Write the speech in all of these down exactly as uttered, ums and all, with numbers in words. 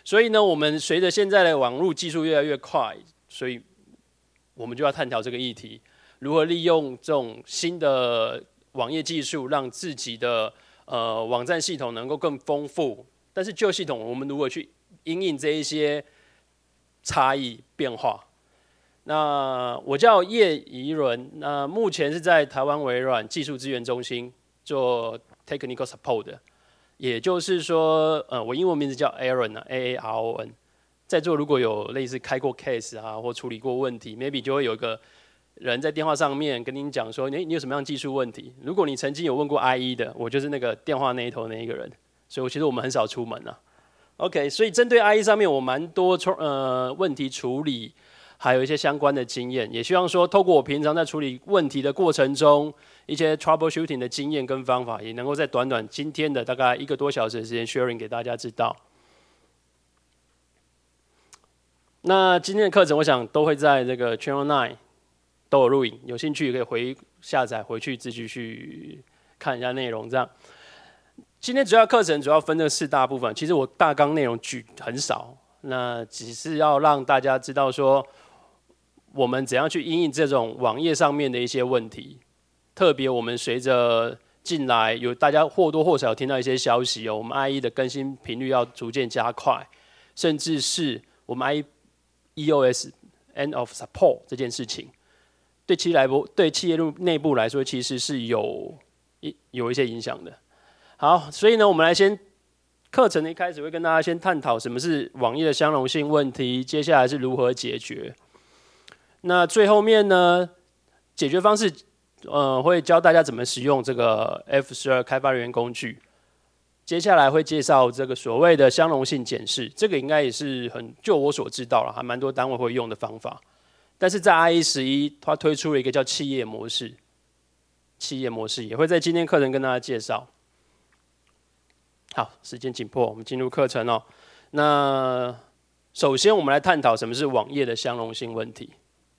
所以呢，我们随着现在的网络技术越来越快，所以我们就要探讨这个议题：如何利用这种新的网页技术，让自己的呃网站系统能够更丰富。但是旧系统，我们如何去因应这一些差异变化？那我叫叶怡伦，那目前是在台湾微软技术资源中心做 technical support 的，也就是说，呃，我英文名字叫 Aaron 啊 ，A A R O N。在座如果有类似开过 case 啊，或处理过问题 ，maybe 就会有一个人在电话上面跟您讲说，你你有什么样的技术问题？如果你曾经有问过 I E 的，我就是那个电话那一头那一个人，所以我其实我们很少出门啊。OK， 所以针对 I E 上面，我蛮多呃问题处理。还有一些相关的经验，也希望说，透过我平常在处理问题的过程中，一些 troubleshooting 的经验跟方法，也能够在短短今天的大概一个多小时的时间 sharing 给大家知道。那今天的课程，我想都会在这个 Channel Nine 都有录影，有兴趣可以回下载回去自己去看一下内容。这样，今天主要课程主要分这四大部分，其实我大纲内容举很少，那只是要让大家知道说。我们怎样去因应这种网页上面的一些问题？特别我们随着进来，有大家或多或少有听到一些消息哦，我们 I E 的更新频率要逐渐加快，甚至是我们 I E O S End of Support 这件事情，对企业来对企业内部来说，其实是有一有一些影响的。好，所以呢，我们来先课程的一开始会跟大家先探讨什么是网页的相容性问题，接下来是如何解决。那最后面呢，解决方式，呃，会教大家怎么使用这个 F 十二 开发人员工具。接下来会介绍这个所谓的相容性检视，这个应该也是很就我所知道了，还蛮多单位会用的方法。但是在 I E 十一，它推出了一个叫企业模式，企业模式也会在今天课程跟大家介绍。好，时间紧迫，我们进入课程哦。那首先我们来探讨什么是网页的相容性问题。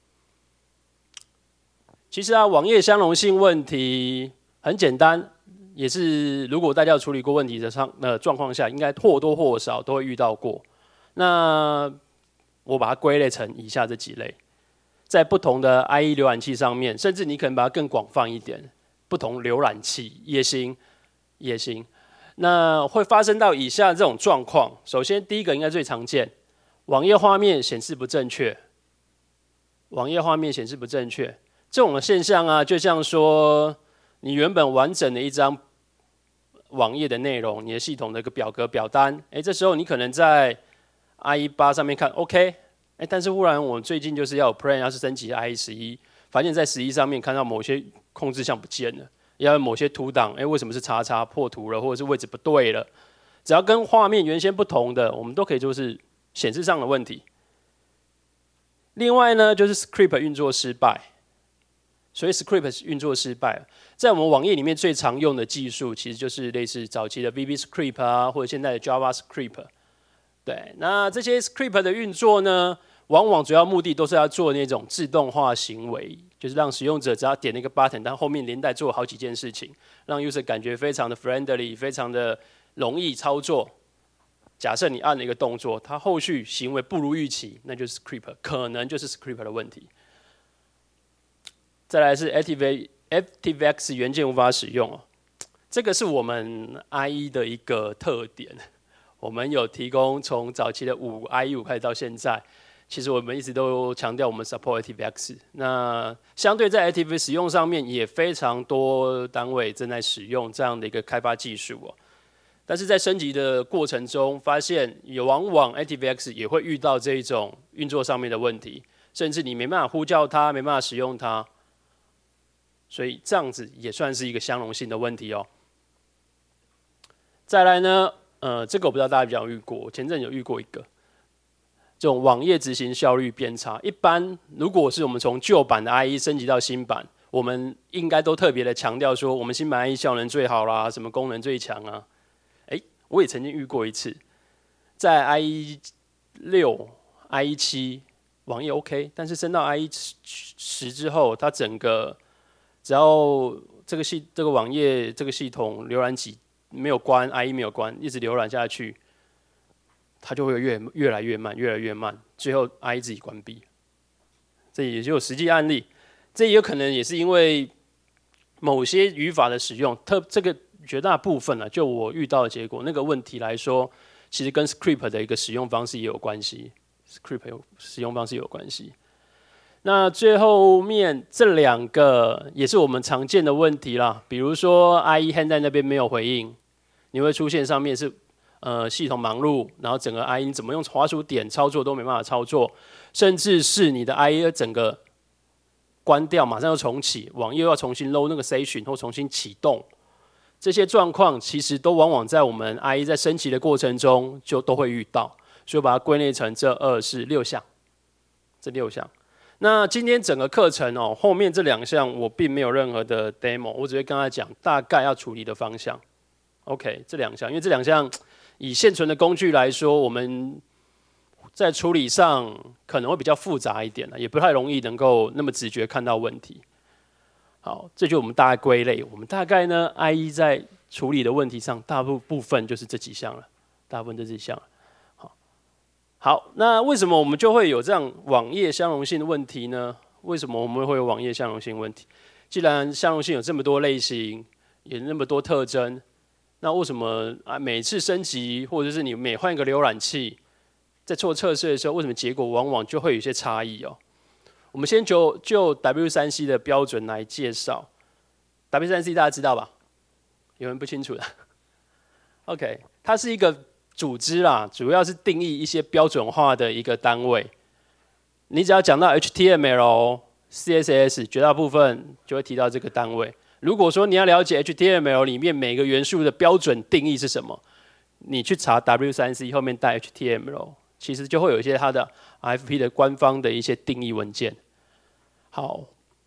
其实啊，网页相容性问题很简单，也是如果大家有处理过问题的上呃状况下，应该或多或少都会遇到过。那我把它归类成以下这几类，在不同的 I E 浏览器上面，甚至你可能把它更广泛一点，不同浏览器也行，也行。那会发生到以下这种状况。首先，第一个应该最常见，网页画面显示不正确，网页画面显示不正确。这种现象啊，就像说你原本完整的一张网页的内容，你的系统的一个表格表单，哎，这时候你可能在 I E 八上面看 OK， 哎，但是忽然我最近就是要有 plan 要是升级 I E 十一，发现在十一上面看到某些控制项不见了，要有某些图档，哎，为什么是叉叉破图了，或者是位置不对了？只要跟画面原先不同的，我们都可以说是显示上的问题。另外呢，就是 script 运作失败。所以 script 运作失败，在我们网页里面最常用的技术，其实就是类似早期的 V B script 啊，或者现在的 Java script。对，那这些 script 的运作呢，往往主要目的都是要做那种自动化行为，就是让使用者只要点那个 button， 但后面连带做好几件事情，让 user 感觉非常的 friendly， 非常的容易操作。假设你按了一个动作，它后续行为不如预期，那就是 script， 可能就是 script 的问题。再来是 ActiveX 元件无法使用哦，这个是我们 I E 的一个特点。我们有提供从早期的五 I E 五开始到现在，其实我们一直都强调我们 support ActiveX。那相对在 ActiveX 使用上面，也非常多单位正在使用这样的一个开发技术哦。但是在升级的过程中，发现也往往 ActiveX 也会遇到这一种运作上面的问题，甚至你没办法呼叫它，没办法使用它。所以这样子也算是一个相容性的问题哦。再来呢，呃，这个我不知道大家有没有遇过，前阵有遇过一个，这种网页执行效率变差。一般如果是我们从旧版的 I E 升级到新版，我们应该都特别的强调说，我们新版 I E 效能最好啦，什么功能最强啊。哎，我也曾经遇过一次，在 I E 六、I E 七网页 OK， 但是升到 I E 十之后，它整个只要这个系这个网页这个系统浏览器没有关 ，I E 没有关，一直浏览下去， 它就会越越来越慢，越来越慢，最后 I E 自己关闭。这也就有实际案例，这也有可能也是因为某些语法的使用，特这个绝大部分啊，就我遇到的结果，那个问题来说，其实跟 script 的一个使用方式也有关系 ，script 有使用方式也有关系。那最后面这两个也是我们常见的问题啦，比如说 I E hand 在那边没有回应，你会出现上面是呃系统忙碌，然后整个 I E 你怎么用滑鼠点操作都没办法操作，甚至是你的 I E 整个关掉，马上要重启，网页要重新 load 那个 session 或重新启动，这些状况其实都往往在我们 I E 在升级的过程中就都会遇到，所以我把它归类成这二是六项，这六项。那今天整个课程哦，后面这两项我并没有任何的 demo， 我只会跟他讲大概要处理的方向。OK， 这两项，因为这两项以现存的工具来说，我们在处理上可能会比较复杂一点，也不太容易能够那么直觉看到问题。好，这就我们大概归类。我们大概呢 ，I E 在处理的问题上，大部分就是这几项了，大部分这几项了。好，那为什么我们就会有这样网页相容性的问题呢？为什么我们会有网页相容性问题？既然相容性有这么多类型，有那么多特征，那为什么啊每次升级或者是你每换一个浏览器，在做测试的时候，为什么结果往往就会有一些差异哦？我们先就就 W 三 C 的标准来介绍。W 三 C 大家知道吧？有人不清楚的 ？OK， 它是一个组织啦，主要是定义一些标准化的一个单位。你只要讲到 H T M L、C S S， 绝大部分就会提到这个单位。如果说你要了解 H T M L 里面每个元素的标准定义是什么，你去查 W 三 C 后面带 H T M L， 其实就会有一些它的 R F P 的官方的一些定义文件。好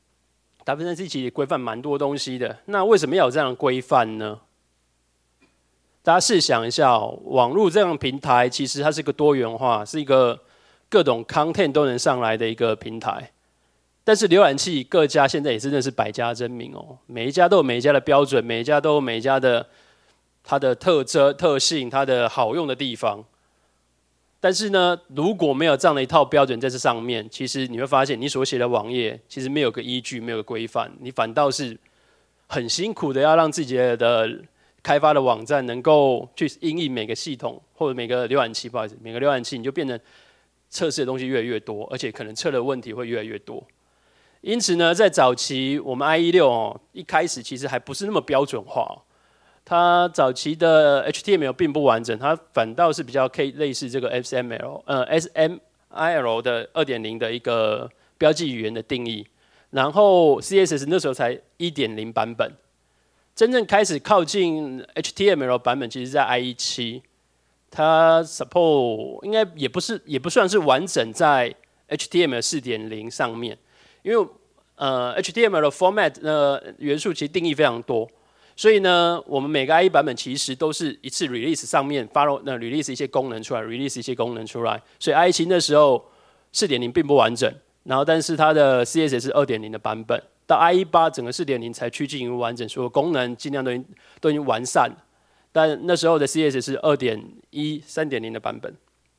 ，W 三 C 其实规范蛮多东西的。那为什么要有这样的规范呢？大家试想一下哦，网络这样的平台其实它是一个多元化，是一个各种 content 都能上来的一个平台。但是浏览器各家现在也真的是百家争鸣哦，每一家都有每一家的标准，每一家都有每一家的它的特征、特性、它的好用的地方。但是呢，如果没有这样的一套标准在这上面，其实你会发现你所写的网页其实没有个依据，没有个规范，你反倒是很辛苦的要让自己的开发的网站能够去因应每个系统或者每个浏览器，不好意思，每个浏览器你就变成测试的东西越来越多，而且可能测的问题会越来越多。因此呢，在早期我们 I E 六哦，一开始其实还不是那么标准化哦。它早期的 H T M L 并不完整，它反倒是比较可以类似这个 S M L， 呃 S M I L 的 二点零 的一个标记语言的定义。然后 C S S 那时候才 一点零 版本，真正开始靠近 H T M L 版本，其实在 I E 七，它 support 应该也不是也不算是完整在 H T M L 四点零 上面，因为呃 H T M L 的 format 呃元素其实定义非常多。所以呢，我们每个 I E 版本其实都是一次 release 上面 follow 那 release 一些功能出来 ，release 一些功能出来。所以 I E 七那时候 四点零 并不完整，然后但是它的 C S S 是 二点零 的版本，到 I E 八整个 四点零 才趋近于完整，所有功能尽量都已经都已经完善。但那时候的 C S S 是 二点一、三点零 的版本。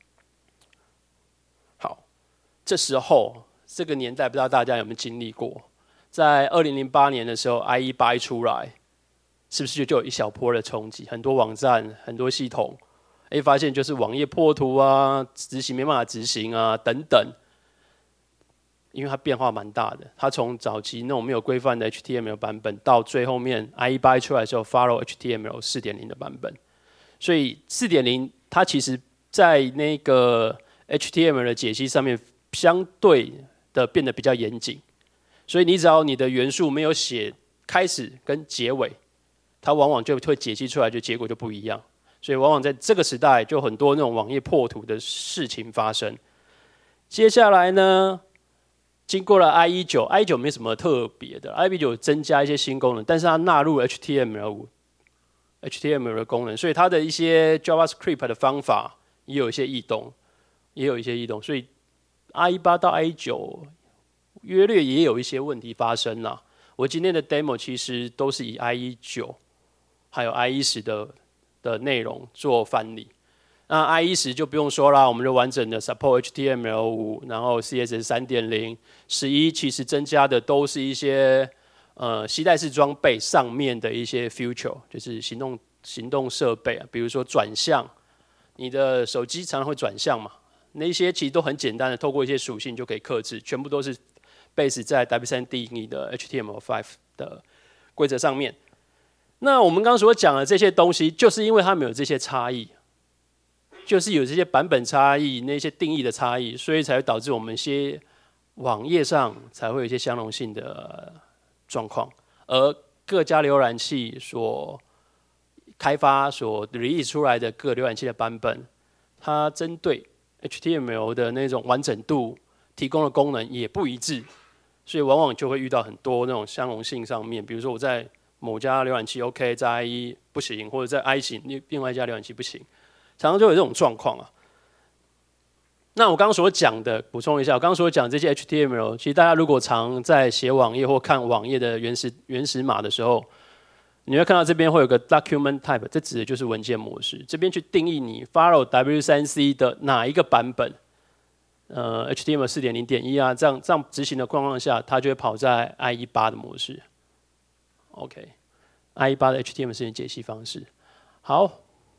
好，这时候这个年代不知道大家有没有经历过，在二零零八年的时候 ，I E 八一出来。是不是就有一小波的冲击？很多网站、很多系统，哎，发现就是网页破图啊，执行没办法执行啊，等等。因为它变化蛮大的，它从早期那种没有规范的 H T M L 版本，到最后面 I E 八出来的时候 ，follow H T M L 四点零 的版本。所以四点零它其实在那个 H T M L 的解析上面，相对的变得比较严谨。所以你只要你的元素没有写开始跟结尾。它往往就会解析出来，就结果就不一样，所以往往在这个时代，就很多那种网页破图的事情发生。接下来呢，经过了 I E 九 ，I E 九没什么特别的 ，I E 九增加一些新功能，但是它纳入了 H T M L 五 ，H T M L 的功能，所以它的一些 JavaScript 的方法也有一些异动，也有一些异动，所以 I E 八到 I E 九约略也有一些问题发生啦。我今天的 demo 其实都是以 I E 九。还有 I E 十 的的内容做范例。 那 I E 十就不用说啦，我们就完整的 support H T M L 五，然后 C S S 三点零，十一其实增加的都是一些呃携带式装备上面的一些 feature， 就是行动行动设备啊，比如说转向，你的手机常常会转向嘛，那些其实都很简单的，透过一些属性就可以克制，全部都是 base 在 W 三 定义的 H T M L 五 的规则上面。那我们刚刚所讲的这些东西，就是因为它们有这些差异。就是有这些版本差异、那些定义的差异，所以才会导致我们一些网页上才会有一些相容性的状况。而各家浏览器所开发、所 release 出来的各浏览器的版本，它针对 H T M L 的那种完整度提供的功能也不一致，所以往往就会遇到很多那种相容性上面，比如说我在某家浏览器 OK， 在 I E 不行，或者在 I 型另外一家浏览器不行。常常就有这种状况啊。那我刚刚所讲的，补充一下，我刚刚所讲这些 H T M L， 其实大家如果常在写网页或看网页的原始原始码的时候，你会看到这边会有个 document type， 这指的就是文件模式。这边去定义你 follow W 三 C 的哪一个版本，呃 H T M L 四点零点一啊，这样这样执行的状况下，它就会跑在 I E 八的模式。OK，I E 八的 H T M L 四点解析方式。好。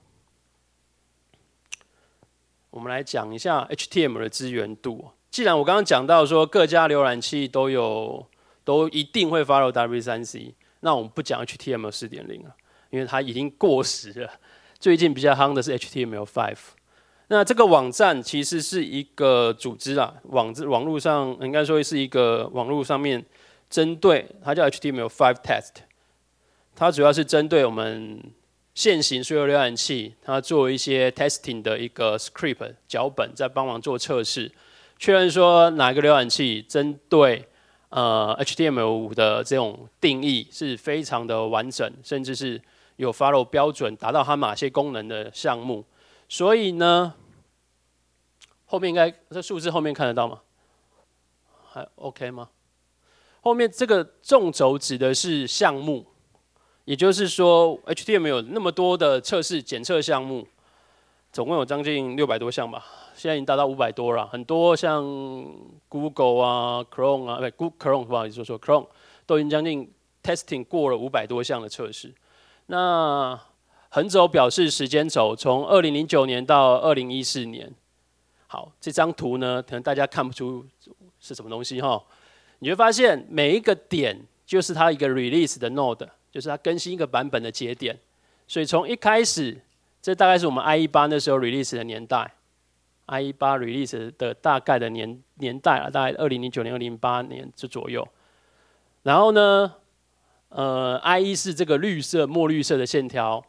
我们来讲一下 H T M L 的资源度。既然我刚刚讲到说各家浏览器都有都一定会 follow W 三 C， 那我们不讲 H T M L 四点零了，因为它已经过时了。最近比较夯的是 H T M L 五。那这个网站其实是一个组织啦，网网络上应该说是一个网络上面针对它叫 H T M L 五 Test， 它主要是针对我们现行所有浏览器，它做一些 testing 的一个 script 脚本，在帮忙做测试，确认说哪个浏览器针对呃 H T M L 五 的这种定义是非常的完整，甚至是有 follow 标准，达到它哪些功能的项目。所以呢，后面应该这数字后面看得到吗？还 OK 吗？后面这个纵轴指的是项目。也就是说 ，H T M L 有那么多的测试检测项目，总共有将近六百多项吧，现在已经达到五百多了。很多像 Google 啊、Chrome 啊，不 ，Google Chrome 不好意思说说 Chrome 都已经将近 testing 过了五百多项的测试。那横轴表示时间轴，从二零零九年到二零一四年。好，这张图呢，可能大家看不出是什么东西哈，你会发现每一个点就是它一个 release 的 node。就是它更新一个版本的节点，所以从一开始，这大概是我们 I E 八那时候 release 的年代 ，I E 八 release 的大概的年年代啊，大概二零零九年、二零零八年这左右。然后呢，呃 ，I E 是这个绿色、墨绿色的线条。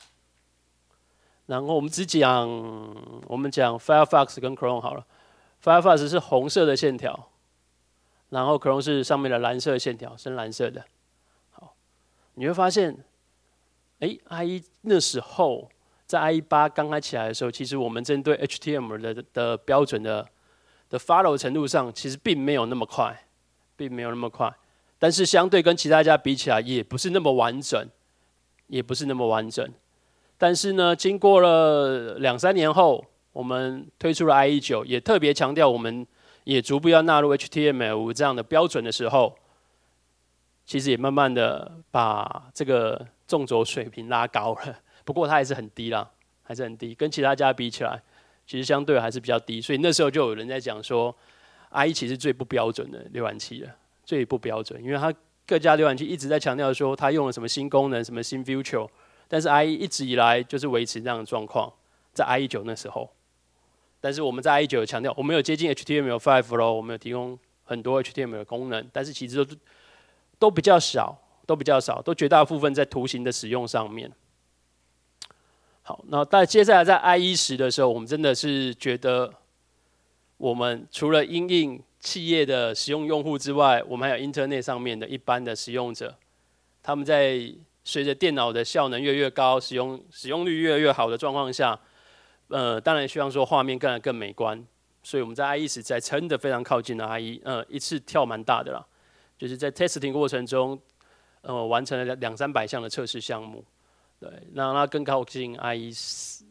然后我们只讲我们讲 Firefox 跟 Chrome 好了 ，Firefox 是红色的线条，然后 Chrome 是上面的蓝色线条，深蓝色的。你会发现，哎 ，I E 那时候在 I E 八刚开起来的时候，其实我们针对 H T M L 的的标准的的 follow 程度上，其实并没有那么快，并没有那么快。但是相对跟其他家比起来，也不是那么完整，也不是那么完整。但是呢，经过了两三年后，我们推出了 I E 九，也特别强调我们也逐步要纳入 H T M L 五这样的标准的时候。其实也慢慢的把这个纵轴水平拉高了，不过它还是很低啦，还是很低，跟其他家比起来，其实相对还是比较低。所以那时候就有人在讲说 ，I E 其实最不标准的浏览器了，最不标准，因为它各家浏览器一直在强调说它用了什么新功能、什么新 feature， 但是 I E 一直以来就是维持这样的状况，在 I E 九那时候，但是我们在 I E 九有强调，我们有接近 H T M L 五咯，我们有提供很多 H T M L 的功能，但是其实都都比较少，都比较少，都绝大部分在图形的使用上面。好，那但接下来在 I E 十的时候，我们真的是觉得，我们除了因应企业的使用用户之外，我们还有 Internet 上面的一般的使用者，他们在随着电脑的效能越来越高，使用使用率越来越好的状况下，呃，当然希望说画面更来更美观，所以我们在 I E 十才真的非常靠近了 I E， 呃，一次跳蛮大的啦。就是在 testing 过程中，呃，完成了两三百项的测试项目，对，让它更靠近 I E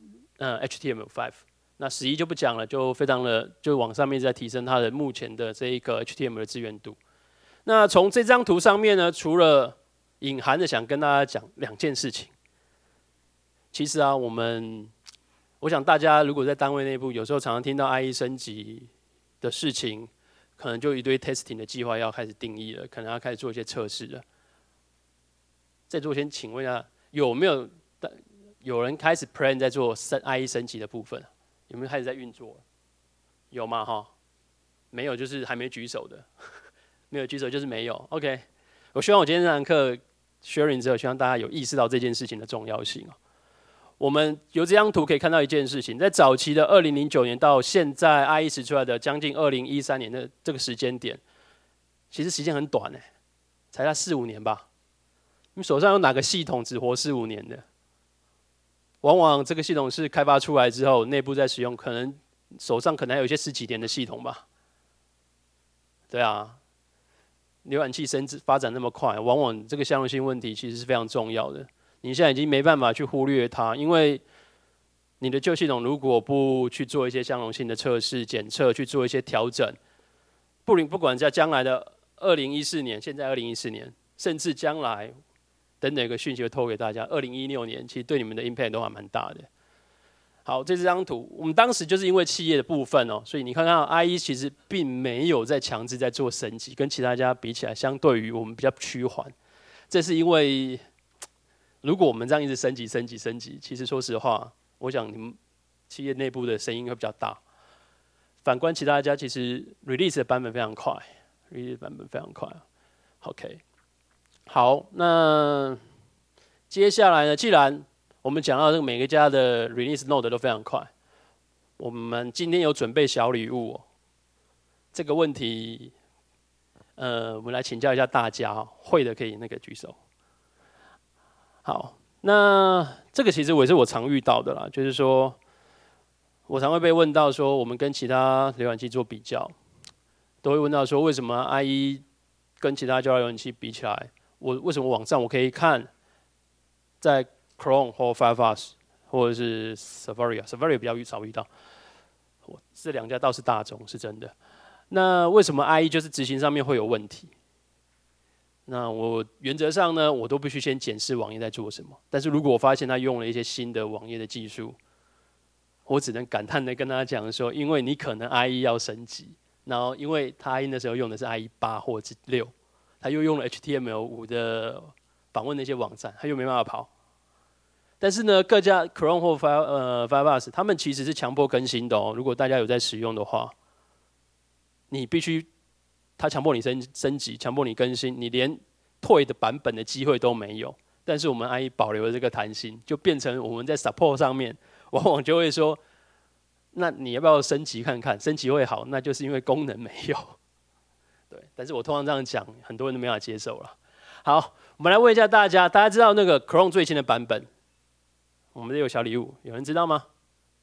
呃 H T M L 五， 那十一就不讲了，就非常的就往上面在提升它的目前的这一个 H T M L 的资源度。那从这张图上面呢，除了隐含的想跟大家讲两件事情，其实啊，我们我想大家如果在单位内部，有时候常常听到 I E 升级的事情，可能就一堆 testing 的计划要开始定义了，可能要开始做一些测试了。在座先请问一下，有没有有人开始 plan 在做 I E 升级的部分？有没有开始在运作？有吗？哈，没有就是还没举手的，没有举手就是没有。OK， 我希望我今天这堂课 sharing 之后，希望大家有意识到这件事情的重要性。我们由这张图可以看到一件事情，在早期的二零零九年到现在 I E 使出来的将近二零一三年的这个时间点，其实时间很短哎，才在四五年吧。你们手上有哪个系统只活四五年的？往往这个系统是开发出来之后，内部在使用，可能手上可能还有一些十几年的系统吧。对啊，浏览器升发展那么快，往往这个相容性问题其实是非常重要的。你现在已经没办法去忽略它，因为你的旧系统如果不去做一些相容性的测试、检测，去做一些调整，不不管在将来的二零一四年，现在二零一四年，甚至将来。等等一个讯息会透给大家，二零一六年其实对你们的 impact 都还蛮大的。好，这是张图，我们当时就是因为企业的部分哦，所以你看看 I E 其实并没有在强制在做升级，跟其他家比起来，相对于我们比较趋缓。这是因为如果我们这样一直升级、升级、升级，其实说实话，我想你们企业内部的声音会比较大。反观其他家，其实 release 的版本非常快 ，release 的版本非常快。OK。好，那接下来呢？既然我们讲到这个每个家的 release node 都非常快，我们今天有准备小礼物、哦。这个问题，呃，我们来请教一下大家，会的可以那个举手。好，那这个其实我也是我常遇到的啦，就是说，我常会被问到说，我们跟其他浏览器做比较，都会问到说，为什么 I E 跟其他交流浏览器比起来？我为什么网上我可以看，在 Chrome 或 Firefox 或者是 Safari，Safari 比较少遇到，我这两家倒是大众，是真的。那为什么 I E 就是执行上面会有问题？那我原则上呢，我都必须先检视网页在做什么。但是如果我发现它用了一些新的网页的技术，我只能感叹的跟他讲说，因为你可能 I E 要升级，然后因为他 I E 那时候用的是 I E 八或者六。他又用了 H T M L 五的访问那些网站，他又没办法跑。但是呢，各家 Chrome 或 Fire 呃 Firefox， 他们其实是强迫更新的哦。如果大家有在使用的话，你必须他强迫你升升级，强迫你更新，你连退的版本的机会都没有。但是我们 I E 保留了这个弹性，就变成我们在 support 上面，往往就会说，那你要不要升级看看？升级会好，那就是因为功能没有。对，但是我通常这样讲，很多人都没法接受了。好，我们来问一下大家，大家知道那个 Chrome 最新的版本？我们这有小礼物，有人知道吗？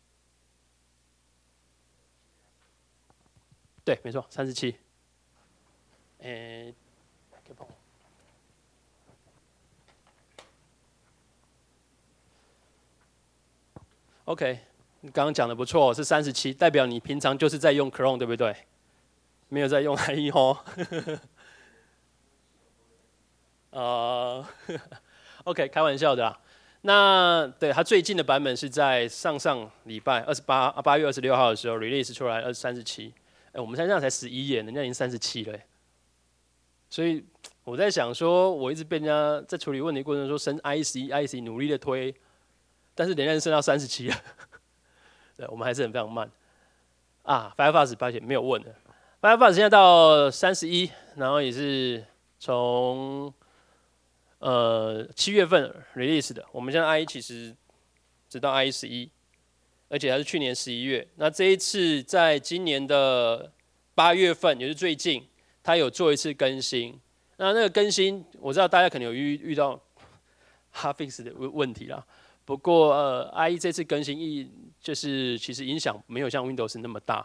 对，没错，三十七。诶，可以帮我。OK， 你刚刚讲的不错，是三十七，代表你平常就是在用 Chrome， 对不对？没有在用 I E 哦。呃，OK， 开玩笑的啦。那对它最近的版本是在上上礼拜二十八八月二十六号的时候 release 出来，二三十七。哎，我们现在才十一耶，人家已经三十七了。所以我在想说，我一直被人家在处理问题过程中说升 I C I C 努力的推，但是人家升到三十七了。对，我们还是很非常慢。啊 ，Firefox 抱歉没有问的。Firefox 现在到三十一，然后也是从呃七月份 release 的。我们现在 I E 其实直到 I E 十一，而且还是去年十一月。那这一次在今年的八月份，也是最近，它有做一次更新。那那个更新，我知道大家可能有遇遇到 hotfix 的问题啦。不过呃 ，I E 这次更新意就是其实影响没有像 Windows 那么大。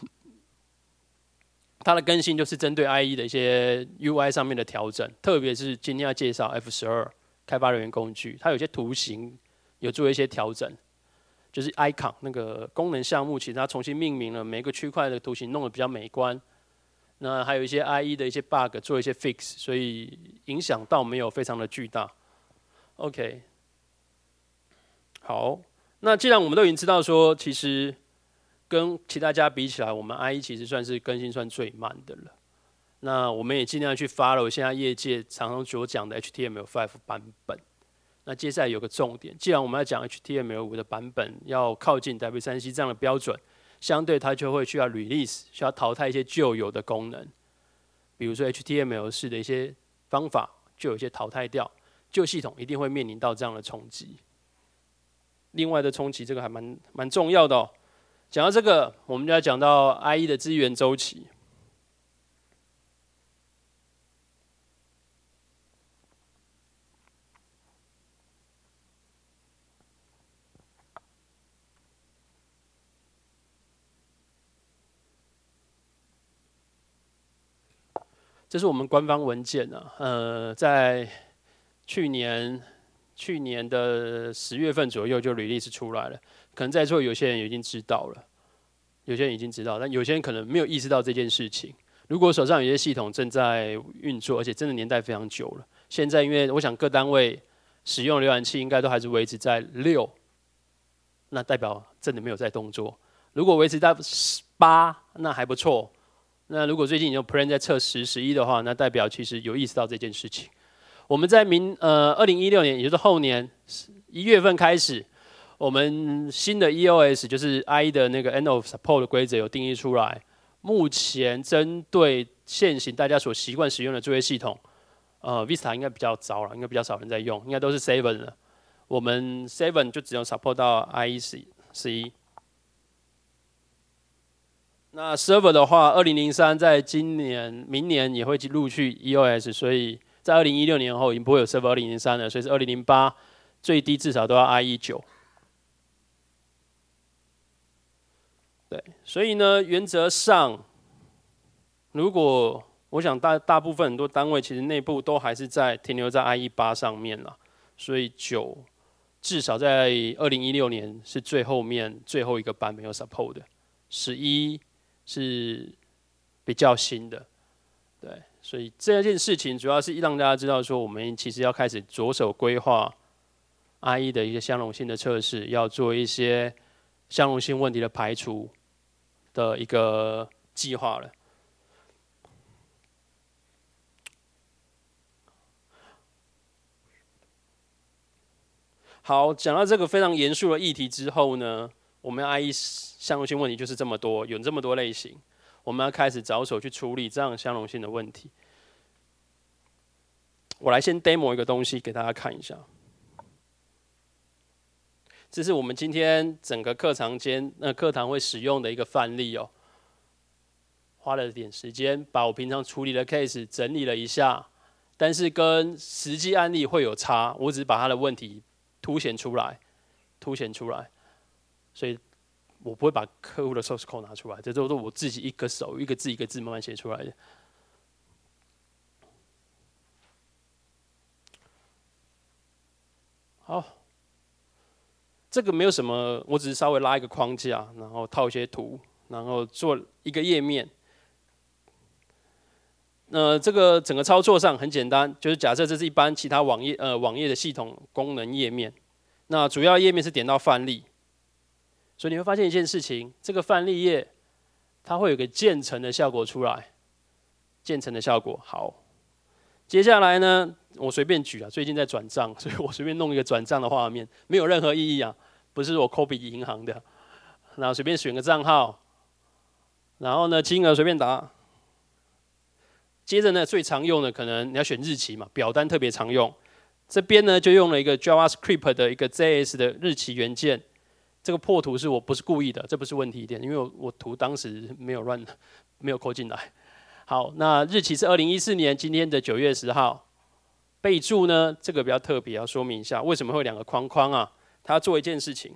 它的更新就是针对 I E 的一些 U I 上面的调整，特别是今天要介绍 F 十二开发人员工具，它有些图形有做一些调整。 就是 icon 那个功能项目，其实它重新命名了，每个区块的图形弄得比较美观。那还有一些 I E 的一些 bug 做一些 fix， 所以影响到没有非常的巨大。OK， 好，那既然我们都已经知道说，其实跟其他家比起来，我们 I E 其实算是更新算最慢的了。那我们也尽量去 follow 现在业界常常所讲的 H T M L 五 版本。那接下来有个重点，既然我们要讲 H T M L 五的版本要靠近 W 三 C 这样的标准，相对它就会需要 release， 需要淘汰一些旧有的功能，比如说 H T M L 四的一些方法就有一些淘汰掉，旧系统一定会面临到这样的冲击。另外的冲击，这个还蛮蛮重要的哦。讲到这个，我们就要讲到 I E 的资源周期。这是我们官方文件啊，呃，在去年去年的十月份左右就 release 出来了，可能在座有些人已经知道了，有些人已经知道，但有些人可能没有意识到这件事情。如果手上有些系统正在运作，而且真的年代非常久了，现在因为我想各单位使用浏览器应该都还是维持在六，那代表真的没有在动作。如果维持在八，那还不错。那如果最近有 plan 在测十、十一的话，那代表其实有意识到这件事情。我们在明呃二零一六年，也就是后年一月份开始，我们新的 E O S 就是 I E 的那个 End of Support 的规则有定义出来。目前针对现行大家所习惯使用的作业系统，呃 Vista 应该比较早了，应该比较少人在用，应该都是 seven 了。我们 seven 就只有 support 到 I E 十一。那 Server 的话，二零零三在今年、明年也会陆续 E O S， 所以在二零一六年后已经不会有 Server 二零零三了，所以是二零零八，最低至少都要 I E 九。对，所以呢，原则上，如果我想大大部分很多单位其实内部都还是在停留在 I E 八上面了，所以九至少在二零一六年是最后面最后一个版没有 support 的，十一。是比较新的，对，所以这件事情主要是让大家知道说，我们其实要开始着手规划 I E 的一些相容性的测试，要做一些相容性问题的排除的一个计划了。好，讲到这个非常严肃的议题之后呢，我们 I E 相容性问题就是这么多，有这么多类型，我们要开始着手去处理这样相容性的问题。我来先 demo 一个东西给大家看一下，这是我们今天整个课堂间呃课堂会使用的一个范例哦。花了点时间把我平常处理的 case 整理了一下，但是跟实际案例会有差，我只是把它的问题凸显出来，凸显出来，所以我不会把客户的 source code 拿出来，这都是我自己一个手一个字一个字慢慢写出来的。好，这个没有什么，我只是稍微拉一个框架，然后套一些图，然后做一个页面。呃，这个整个操作上很简单，就是假设这是一般其他网页呃网页的系统功能页面，那主要页面是点到范例，所以你会发现一件事情，这个范例页它会有个渐层的效果出来，渐层的效果好。接下来呢，我随便举啊，最近在转账，所以我随便弄一个转账的画面，没有任何意义啊，不是我 copy 银行的，然后随便选个账号，然后呢金额随便打。接着呢，最常用的可能你要选日期嘛，表单特别常用。这边呢就用了一个 JavaScript 的一个 J S 的日期元件，这个破图是我不是故意的，这不是问题点，因为我我图当时没有乱，没有扣进来。好，那日期是二零一四年今天的九月十号。备注呢，这个比较特别，要说明一下为什么会有两个框框啊？它要做一件事情。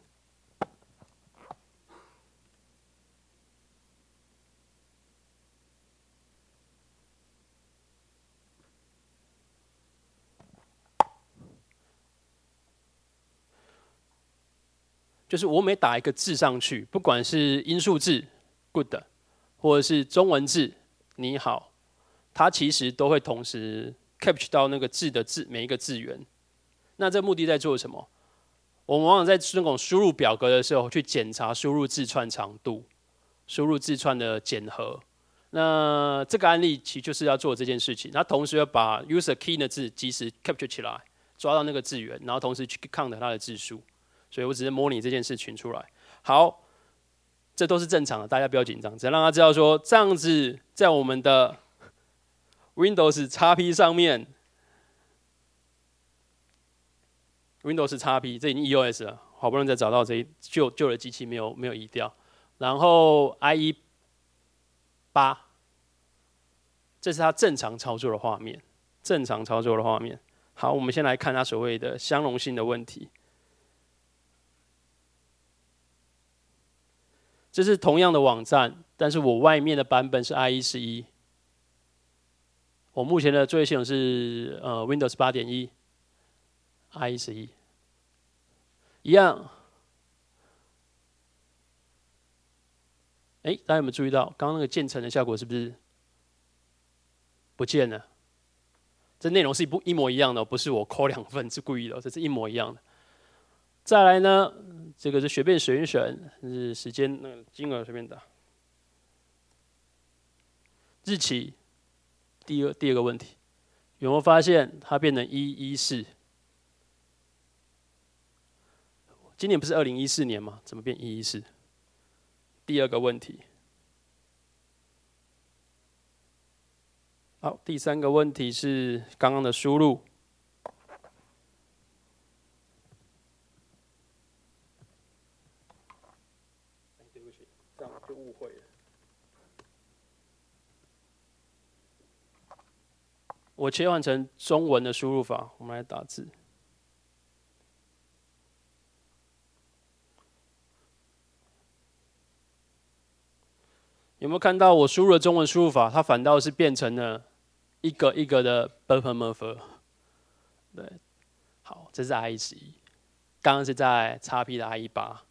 就是我每打一个字上去，不管是英数字 good， 或者是中文字你好，它其实都会同时 capture 到那个字的字每一个字源。那这目的在做什么？我们往往在那种输入表格的时候，去检查输入字串长度、输入字串的检核。那这个案例其实就是要做这件事情，它同时要把 user key 的字及时 capture 起来，抓到那个字源，然后同时去 count 它的字数。所以我只是模拟这件事情出来。好，这都是正常的，大家不要紧张，只要让他知道说，这样子在我们的 Windows X P 上面 ，Windows X P 这已经 E O S 了，好不容易才找到这一旧旧的机器没有没有移掉，然后 I E 八，这是它正常操作的画面，正常操作的画面。好，我们先来看它所谓的相容性的问题。这是同样的网站，但是我外面的版本是 I E 十一，我目前的作业系统是呃 Windows 八点一 ，I E 十一，一样。哎，大家有没有注意到，刚刚那个渐层的效果是不是不见了？这内容是一不一模一样的，不是我抠两份是故意的，这是一模一样的。再来呢，这个是随便选一选，是时间那个金额随便打。日期，第二第二个问题，有没有发现它变成一一四？今年不是二零一四年吗？怎么变一一四？第二个问题。好，第三个问题是刚刚的输入。对不起，这样就误会了。我切换成中文的输入法，我们来打字。有没有看到我输入的中文输入法，它反倒是变成了一个一个的 b u r p e r m u r p h 对，好，这是 I E 十一，刚刚是在 X P 的 I E 八。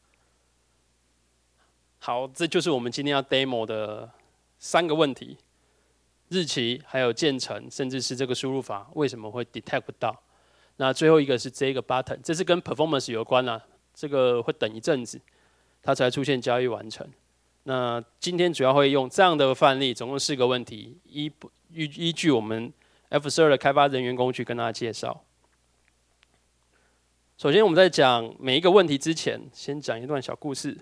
好，这就是我们今天要 demo 的三个问题：日期，还有渐层，甚至是这个输入法为什么会 detect 不到？那最后一个是这个 button， 这是跟 performance 有关啦、啊，这个会等一阵子，它才出现交易完成。那今天主要会用这样的范例，总共四个问题，依依依据我们 F 十二的开发人员工具跟大家介绍。首先，我们在讲每一个问题之前，先讲一段小故事。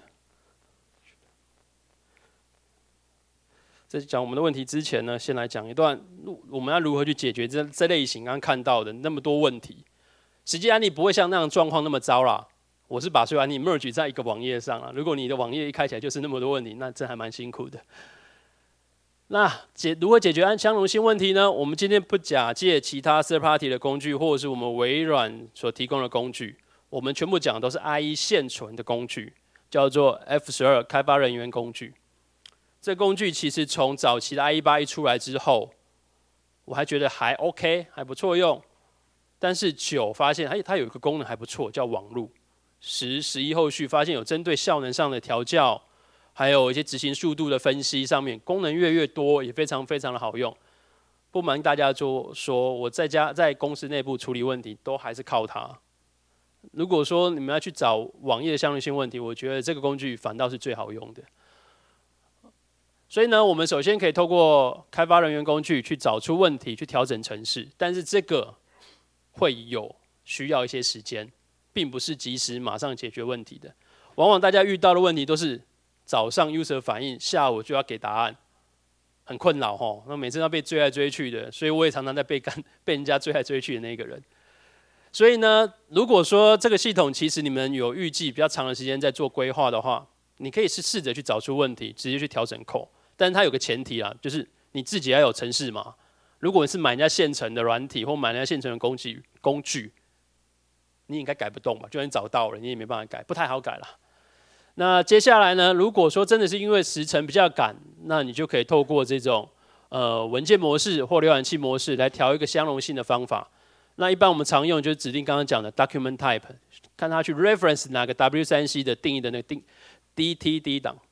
在讲我们的问题之前呢，先来讲一段我们要如何去解决这这类型刚刚看到的那么多问题。实际案例不会像那样状况那么糟啦。我是把所有案例 merge 在一个网页上了。如果你的网页一开起来就是那么多问题，那这还蛮辛苦的。那解如何解决相容性问题呢？我们今天不假借其他 third party 的工具，或者是我们微软所提供的工具，我们全部讲的都是 I E 现存的工具，叫做 F 十二 开发人员工具。这工具其实从早期的 I E 八一出来之后，我还觉得还 OK， 还不错用。但是九发现，哎，它有一个功能还不错，叫网路。十、十一后续发现有针对效能上的调教，还有一些执行速度的分析上面，功能越越多，也非常非常的好用。不瞒大家说，说我在家在公司内部处理问题，都还是靠它。如果说你们要去找网页的相容性问题，我觉得这个工具反倒是最好用的。所以呢，我们首先可以透过开发人员工具去找出问题，去调整程式，但是这个会有需要一些时间。并不是及时马上解决问题的，往往大家遇到的问题都是早上 user 反映，下午就要给答案，很困扰吼。那每次要被追来追去的，所以我也常常在被干被人家追来追去的那个人。所以呢，如果说这个系统其实你们有预计比较长的时间在做规划的话，你可以是试着去找出问题，直接去调整 code。但是它有个前提啦，就是你自己要有程式码。如果你是买人家现成的软体或买人家现成的工具工具。你应该改不动吧？就算你找到了，你也没办法改，不太好改了。那接下来呢？如果说真的是因为时程比较赶，那你就可以透过这种呃文件模式或浏览器模式来调一个相容性的方法。 那一般我们常用就是指定刚刚讲的 document type， 看它去 reference 哪个 W 三 C 的定义的那个定 D T D 档。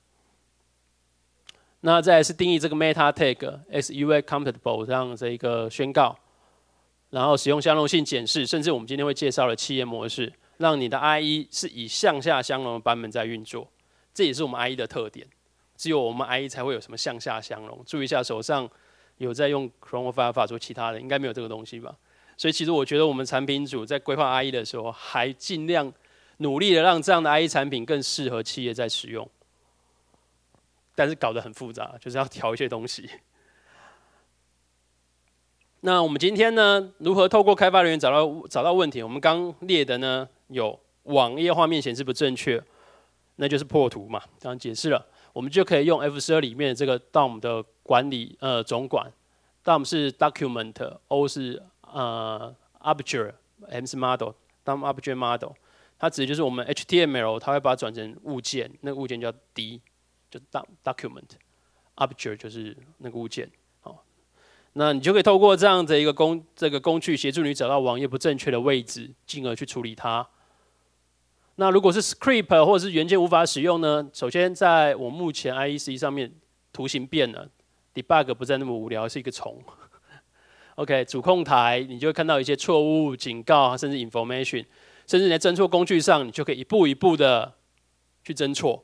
那再来是定义这个 meta tag as U I compatible 这样的一个宣告，然后使用相容性检视，甚至我们今天会介绍的企业模式，让你的 I E 是以向下相容的版本在运作，这也是我们 I E 的特点。只有我们 I E 才会有什么向下相容。注意一下手上有在用 Chrome 或 Firefox 做其他的，应该没有这个东西吧？所以其实我觉得我们产品组在规划 I E 的时候，还尽量努力的让这样的 I E 产品更适合企业在使用。但是搞得很复杂，就是要调一些东西。那我们今天呢，如何透过开发人员找到找到问题？我们刚列的呢，有网页画面显示不正确，那就是破图嘛，刚刚解释了。我们就可以用 F 十二 里面的这个 D O M 的管理呃总管 ，D O M 是 Document，O 是呃 Object，M 是 Model，D O M Object Model， 它指的就是我们 H T M L， 它会把它转成物件，那个物件叫 D。就 document，object 就是那个物件，好，那你就可以透过这样的一个工这个工具协助你找到网页不正确的位置，进而去处理它。那如果是 script 或者是元件无法使用呢？首先，在我目前 I E C 上面图形变了 ，debug 不再那么无聊，是一个虫。OK， 主控台你就会看到一些错误警告，甚至 information， 甚至你在侦错工具上，你就可以一步一步的去侦错。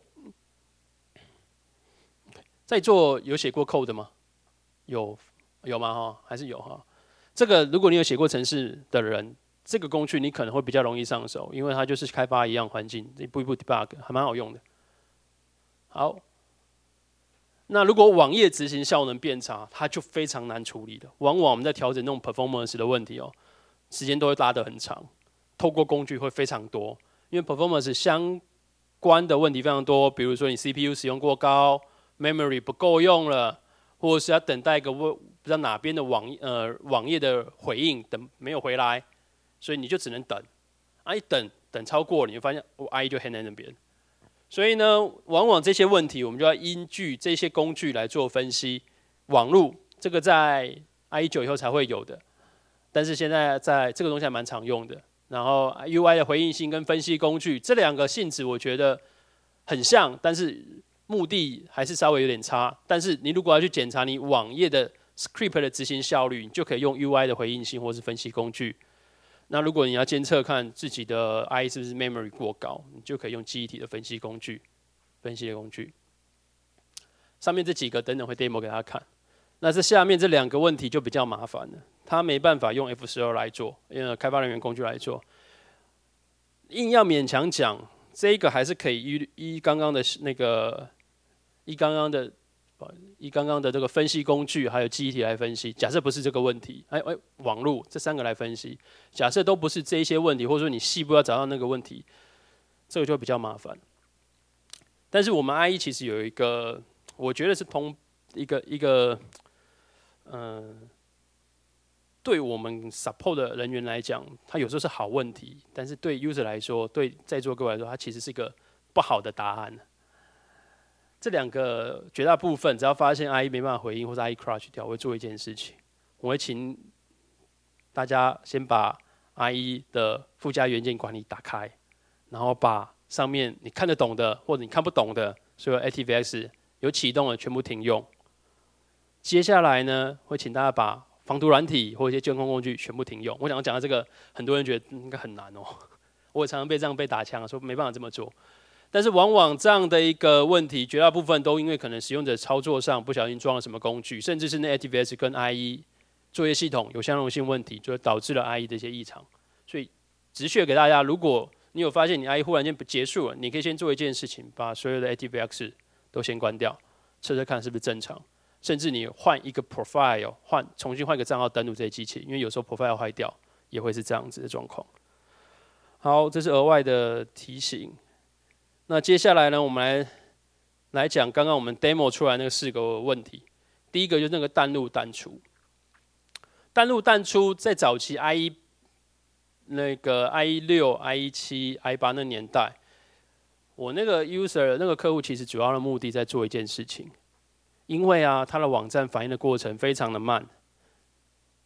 在座有写过 code 吗？有，有吗？哈，还是有哈。这个如果你有写过程式的人，这个工具你可能会比较容易上手，因为它就是开发一样环境，一步一步 debug， 还蛮好用的。好，那如果网页执行效能变差，它就非常难处理的。往往我们在调整那种 performance 的问题哦，时间都会拉得很长，透过工具会非常多，因为 performance 相关的问题非常多，比如说你 C P U 使用过高。memory 不够用了，或者是要等待一个不知道哪边的网呃网页的回应，等没有回来，所以你就只能等。啊，一等等超过，你就发现我 I E 就 hang 在那边。所以呢，往往这些问题我们就要依据这些工具来做分析。网路这个在 I E 九以后才会有的，但是现在在这个东西还蛮常用的。然后 U I 的回应性跟分析工具这两个性质，我觉得很像，但是目的还是稍微有点差，但是你如果要去检查你网页的 script 的执行效率，你就可以用 U I 的回应性或是分析工具。那如果你要监测看自己的 I E 是不是 memory 过高，你就可以用记忆体的分析工具，分析的工具。上面这几个等等会 demo 给大家看。那这下面这两个问题就比较麻烦了，它没办法用 F 十二 来做，因为开发人员工具来做，硬要勉强讲。这个还是可以依依刚刚的那个，依刚刚的，依刚刚的这个分析工具，还有记忆体来分析。假设不是这个问题，哎哎，网络这三个来分析。假设都不是这一些问题，或者说你细部要找到那个问题，这个就比较麻烦。但是我们 I E 其实有一个，我觉得是通一个一个，嗯、呃。对我们 support 的人员来讲，它有时候是好问题，但是对 user 来说，对在座各位来说，它其实是一个不好的答案。这两个绝大部分，只要发现 I E 没办法回应或者 I E crash 掉，我会做一件事情，我会请大家先把 I E 的附加元件管理打开，然后把上面你看得懂的或者你看不懂的所有 A T V X 有启动的全部停用。接下来呢，会请大家把防毒软体或一些监控工具全部停用。我想要讲到这个，很多人觉得应该很难哦。我也常常被这样被打枪，说没办法这么做。但是往往这样的一个问题，绝大部分都因为可能使用者操作上不小心装了什么工具，甚至是那 A T V S 跟 I E 作业系统有相容性问题，就导致了 I E 的一些异常。所以直觉给大家，如果你有发现你 I E 忽然间不结束了，你可以先做一件事情，把所有的 A T V X 都先关掉，测测看是不是正常。甚至你换一个 profile， 换重新换一个账号登录这些机器，因为有时候 profile 坏掉也会是这样子的状况。好，这是额外的提醒。那接下来呢，我们来来讲刚刚我们 demo 出来那个四个问题。第一个就是那个淡入淡出，淡入淡出在早期 I E 那个 I E 六、I E 七、I E 八那年代，我那个 user 那个客户其实主要的目的在做一件事情。因为啊，他的网站反应的过程非常的慢，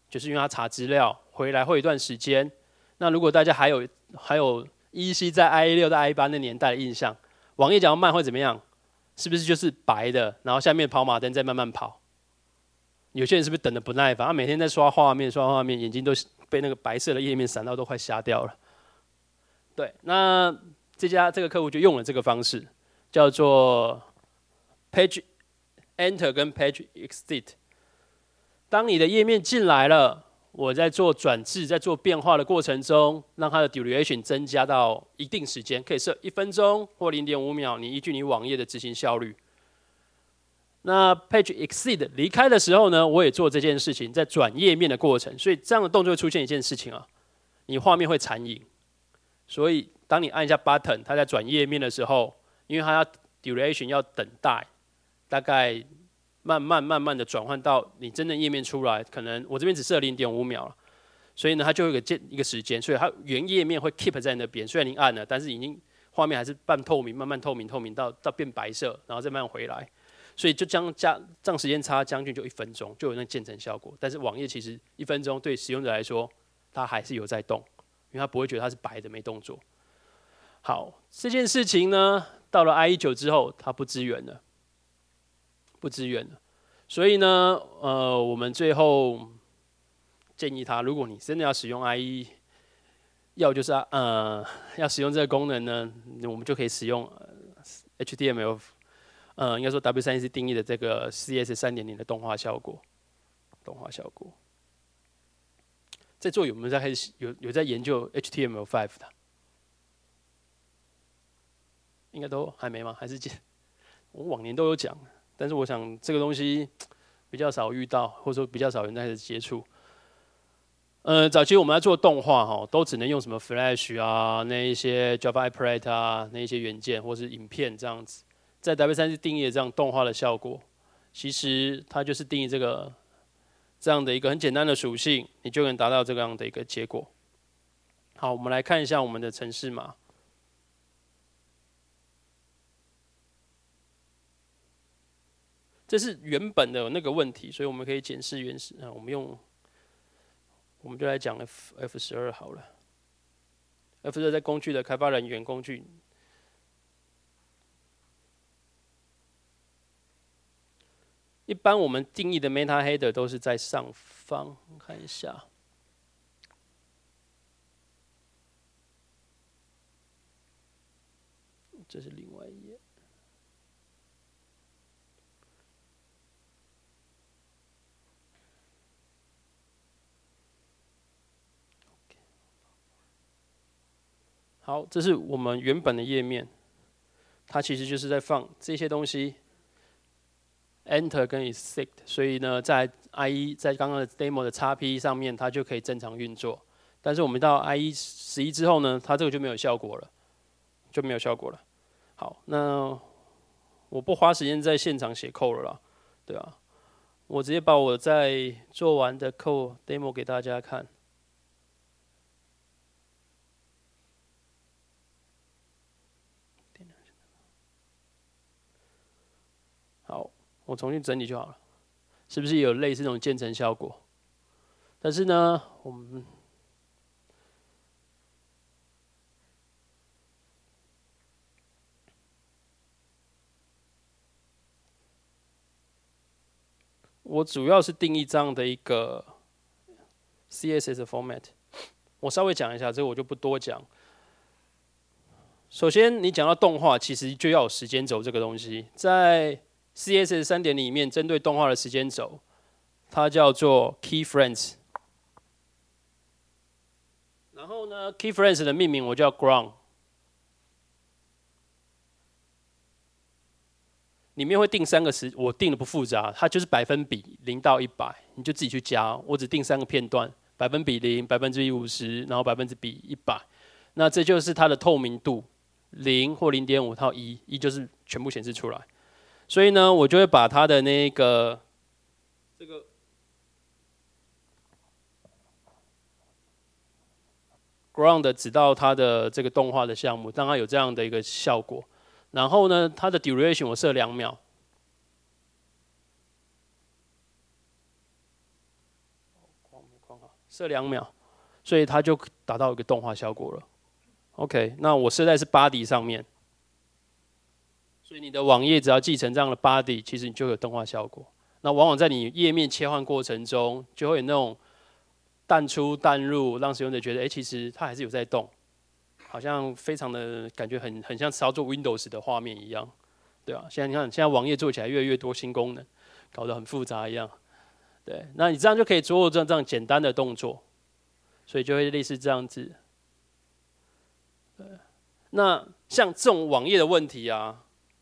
就是因为它查资料回来会有一段时间。那如果大家还有还有依稀在 I A 六 到 I A 八那年代的印象，网页讲要慢会怎么样？是不是就是白的，然后下面跑马灯再慢慢跑？有些人是不是等得不耐烦？他每天在刷画面，刷画面，眼睛都被那个白色的页面闪到都快瞎掉了。对，那这家这个客户就用了这个方式，叫做 Page Enter 跟 Page Exit。当你的页面进来了，我在做转置、在做变化的过程中，让它的 duration 增加到一定时间，可以设一分钟或零点五秒，你依据你网页的执行效率。那 Page Exit 离开的时候呢，我也做这件事情，在转页面的过程，所以这样的动作会出现一件事情啊，你画面会残影。所以当你按一下 button， 它在转页面的时候，因为它要 duration 要等待，大概慢慢慢慢的转换到你真的页面出来，可能我这边只设零点五秒了，所以呢，它就会有一个一个时间，所以它原页面会 keep 在那边，虽然您按了，但是已经画面还是半透明，慢慢透明透明到到变白色，然后再慢慢回来。所以就将加这样时间差将近就一分钟，就有那渐层效果。但是网页其实一分钟对使用者来说，它还是有在动，因为它不会觉得它是白的没动作。好，这件事情呢，到了 I E 九之后，它不支援了，不支援了。所以呢，呃，我们最后建议他，如果你真的要使用 I E， 要就是呃要使用这个功能呢，我们就可以使用 H T M L。呃，应该说 W 三 C 定义的这个 C S 三点零 的动画效果，动画效果，在座有没有在开始有有在研究 H T M L 五 的？应该都还没吗？还是我往年都有讲，但是我想这个东西比较少遇到，或者说比较少人在开始接触。呃，早期我们在做动画哈，都只能用什么 Flash 啊，那一些 Java Applet 啊，那一些元件或是影片这样子。在 W 三 C 定义的这样动画的效果，其实它就是定义这个这样的一个很简单的属性，你就能达到这样的一个结果。好，我们来看一下我们的程式码。这是原本的那个问题，所以我们可以检视原始。啊，我们用，我们就来讲 F F 十二好了。F 十二在工具的开发人员工具。一般我们定义的 meta header 都是在上方，看一下。这是另外一页。好，这是我们原本的页面，它其实就是在放这些东西。Enter 跟 Exit， 所以呢，在 I E 在刚刚的 demo 的 X P 上面，它就可以正常运作。但是我们到 I E 十一之后呢，它这个就没有效果了，就没有效果了。好，那我不花时间在现场写 code 了啦，对啊，我直接把我在做完的 code demo 给大家看。好。我重新整理就好了，是不是也有类似这种渐层效果？但是呢，我们我主要是定义这样的一个 C S S 的 format。我稍微讲一下，这个我就不多讲。首先，你讲到动画，其实就要有时间轴这个东西，在 C S S 三点零里面，针对动画的时间轴，它叫做 keyframes。然后呢 ，keyframes 的命名我叫 ground， 里面会定三个时，我定的不复杂，它就是百分比零到一百，你就自己去加。我只定三个片段，百分比零、百分之五十，然后百分之比一百。那这就是它的透明度，零或零点五到一，一就是全部显示出来。所以呢，我就会把它的那个这个 ground 指到它的这个动画的项目，让它有这样的一个效果。然后呢，它的 duration 我设两秒。 设两秒，所以它就达到一个动画效果了。OK， 那我设在是 body 上面，所以你的网页只要继承这样的 body， 其实你就有动画效果。那往往在你页面切换过程中，就会有那种淡出淡入，让使用者觉得，哎、欸，其实它还是有在动，好像非常的感觉很很像操作 Windows 的画面一样，对啊，现在你看，现在网页做起来越来越多新功能，搞得很复杂一样。对，那你这样就可以做这样这样简单的动作，所以就会类似这样子。对，那像这种网页的问题啊。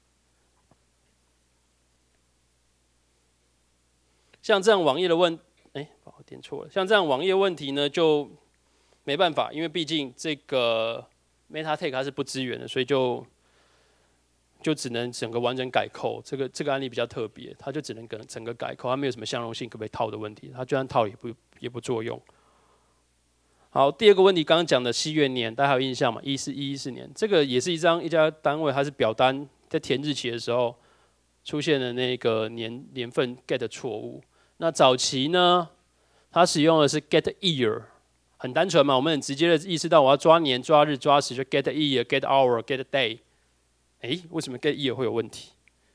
像这样网页的问，哎、欸，我点错了。像这样网页问题呢，就没办法，因为毕竟这个 MetaTag 它是不支援的，所以就就只能整个完整改扣。这个这个案例比较特别，它就只能整整个改扣，它没有什么相容性可不可以套的问题，它就算套也不也不作用。好，第二个问题，刚刚讲的西元年，大家还有印象吗？一四一一四年，这个也是一张一家单位，它是表单在填日期的时候出现的那个年年份 get 的错误。那早期呢，它使用的是 get year， 很单纯嘛，我们很直接的意识到我要抓年、抓日、抓时，就 get year、get hour、get day。哎、欸，为什么 get year 会有问题？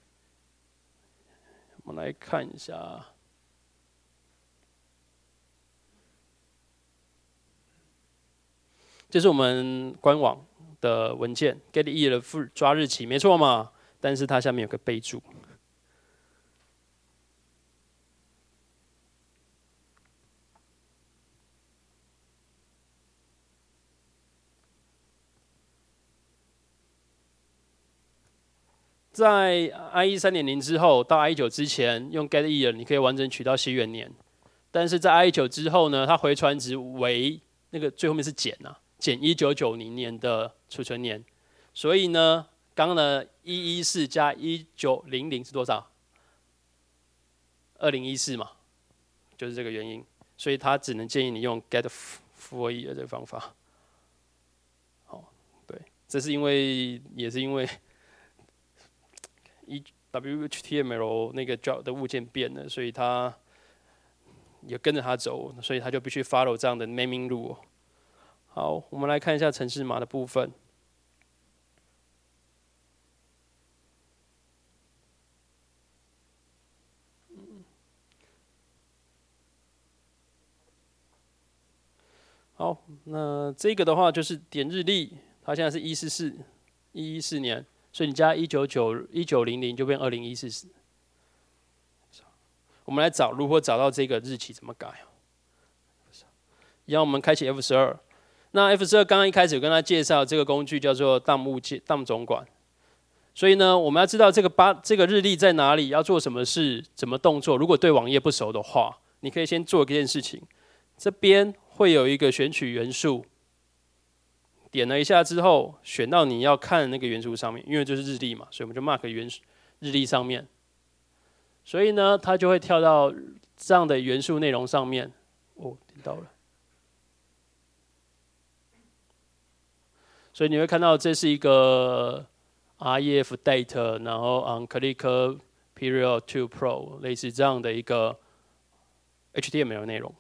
我们来看一下，这是我们官网的文件 ，get year 的抓日期没错嘛，但是它下面有个备注。在 I E 三点零之后到 I E 九之前，用 get year 你可以完整取到西元年，但是在 I E 九之后呢，它回传值为那个最后面是减啊，减一九九零年的储存年，所以呢，刚刚的一一四加一九零零是多少？二零一四嘛，就是这个原因，所以它只能建议你用 get for year 这个方法。好，对，这是因为也是因为。W H T M L 那个 job 的物件变了，所以它也跟着它走，所以它就必须 follow 这样的 naming rule。好，我们来看一下程式码的部分。好，那这个的话就是点日历，它现在是一四四一一四年。所以你加一九九一九零零就变二零一四。我们来找如何找到这个日期怎么改？一样，我们开启 F 十二。那 F 十二刚刚一开始有跟他介绍这个工具叫做 D O M 物件 D O M 总管。所以呢，我们要知道这个八这个日历在哪里，要做什么事，怎么动作。如果对网页不熟的话，你可以先做一件事情。这边会有一个选取元素。点了一下之后，选到你要看的那个元素上面，因为就是日历嘛，所以我们就 mark 元素日历上面。所以呢，它就会跳到这样的元素内容上面。哦，点到了。所以你会看到这是一个 ref date， 然后 on click period to pro 类似这样的一个 H T M L 内容。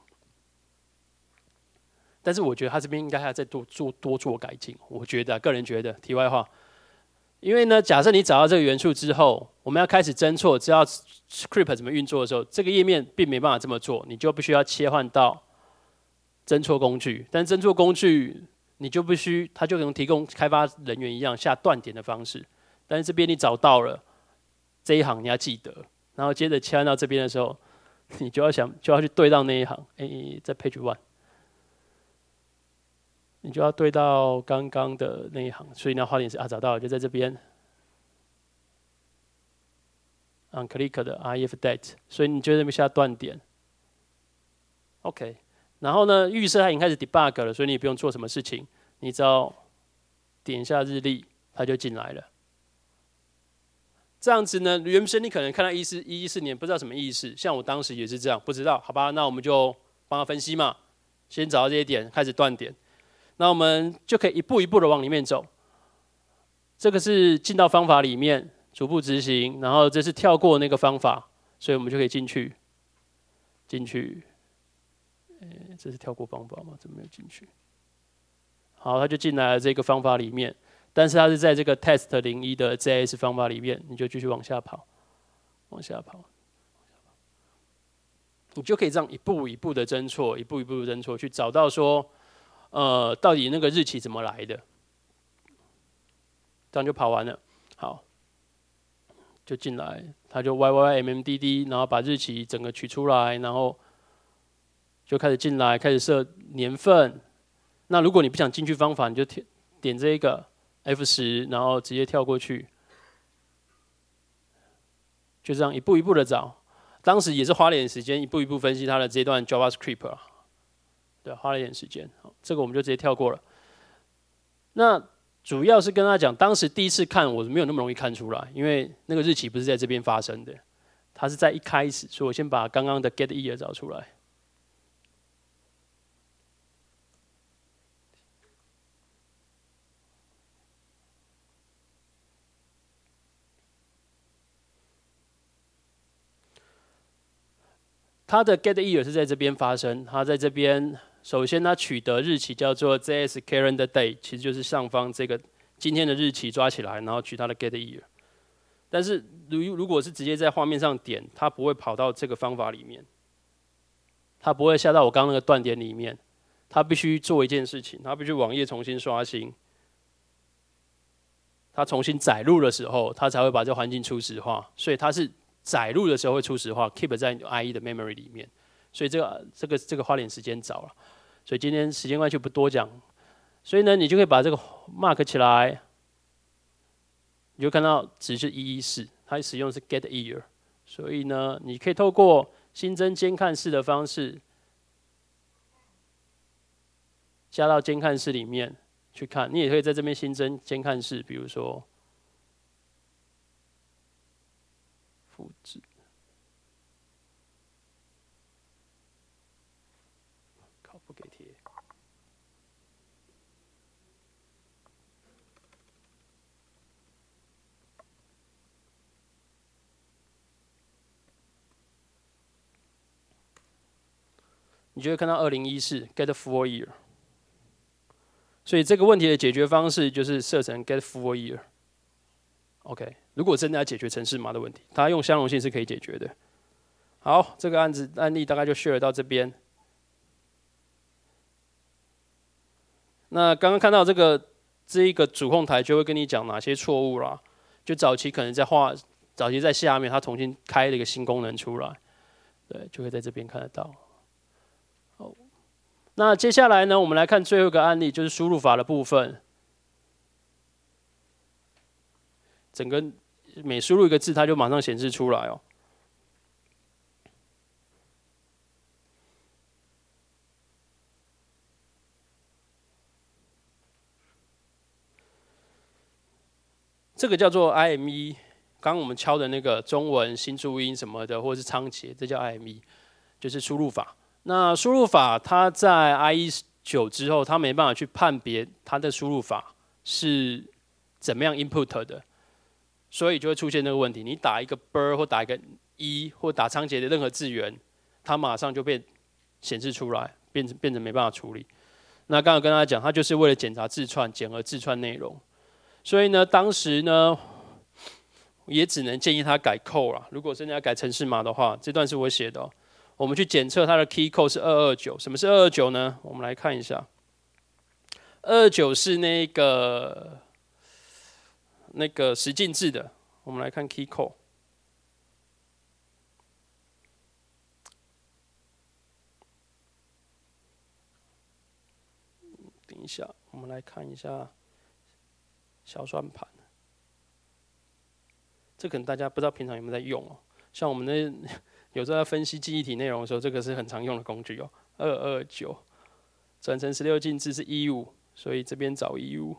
但是我觉得他这边应该还要再多做多做改进。我觉得、啊、个人觉得，题外话，因为呢，假设你找到这个元素之后，我们要开始侦错，知道 script 怎么运作的时候，这个页面并没办法这么做，你就必须要切换到侦错工具。但侦错工具你就必须，它就能提供开发人员一样下断点的方式。但是这边你找到了这一行，你要记得，然后接着切换到这边的时候，你就要想就要去对到那一行，哎、欸，在 page one。你就要对到刚刚的那一行，所以你要花点时间啊，找到了，就在这边 on click 的 ref date， 所以你就在这边下断点 ，OK。然后呢，预设它已经开始 debug 了，所以你也不用做什么事情，你只要点一下日历，它就进来了。这样子呢，原先你可能看到一四一四年不知道什么意思，像我当时也是这样，不知道，好吧，那我们就帮他分析嘛，先找到这些点，开始断点。那我们就可以一步一步的往里面走。这个是进到方法里面逐步执行，然后这是跳过那个方法，所以我们就可以进去，进去欸，这是跳过方法吗？怎么没有进去？好，它就进来了这个方法里面，但是它是在这个 test 零一的 J S 方法里面，你就继续往下跑，往下跑，你就可以这样一步一步的侦错，一步一步的侦错，去找到说，呃，到底那个日期怎么来的，这样就跑完了。好，就进来，它就 Y Y M M D D， 然后把日期整个取出来，然后就开始进来，开始设年份。那如果你不想进去方法，你就点这个 F 十，然后直接跳过去，就这样一步一步的找。当时也是花了点时间，一步一步分析它的这段 JavaScript 啊，对，花了一点时间。好，这个我们就直接跳过了。那主要是跟他讲，当时第一次看我没有那么容易看出来，因为那个日期不是在这边发生的，它是在一开始，所以我先把刚刚的 get year 找出来。它的 get year 是在这边发生，它在这边首先它取得日期叫做 J S calendar day， 其实就是上方这个今天的日期抓起来，然后取它的 get year。但是如如果是直接在画面上点，它不会跑到这个方法里面，它不会下到我刚刚那个断点里面，它必须做一件事情，它必须网页重新刷新，它重新载入的时候，它才会把这环境初始化，所以它是。载入的时候会初始化 ，keep 在 I E 的 memory 里面，所以这个这个这个花点时间找了，所以今天时间关系不多讲，所以呢，你就可以把这个 mark 起来，你就看到值是一一四，它使用的是 get year， 所以呢，你可以透过新增监看室的方式，加到监看室里面去看，你也可以在这边新增监看室，比如说。复制，靠，不给贴。你就会看到二零一四 get full year， 所以这个问题的解决方式就是设成 get full year。OK， 如果真的要解决程式码的问题，它用相容性是可以解决的。好，这个案子案例大概就 share 到这边。那刚刚看到这个这一个主控台就会跟你讲哪些错误啦，就早期可能在画，早期在下面它重新开了一个新功能出来，对，就会在这边看得到。好，那接下来呢，我们来看最后一个案例，就是输入法的部分。整个每输入一个字，它就马上显示出来哦。这个叫做 I M E， 刚刚我们敲的那个中文新注音什么的，或是仓颉，这叫 I M E， 就是输入法。那输入法它在 I E 九之后，它没办法去判别它的输入法是怎么样 input 的。所以就会出现那个问题，你打一个 ber 或打一个一或打仓颉的任何字元，它马上就被显示出来，变成变成没办法处理。那刚刚跟大家讲，它就是为了检查字串，检核字串内容。所以呢，当时呢，也只能建议他改 code 啦。如果真的要改程式码的话，这段是我写的、喔。我们去检测它的 key code 是二二九，什么是二二九呢？我们来看一下，二二九是那个。那个实境制的，我们来看 key code。等一下，我们来看一下小算盘。这可能大家不知道平常有没有在用哦。像我们那有时候在分析记忆体内容的时候，这个是很常用的工具哦。二二九转成十六进制是一五，所以这边找一五。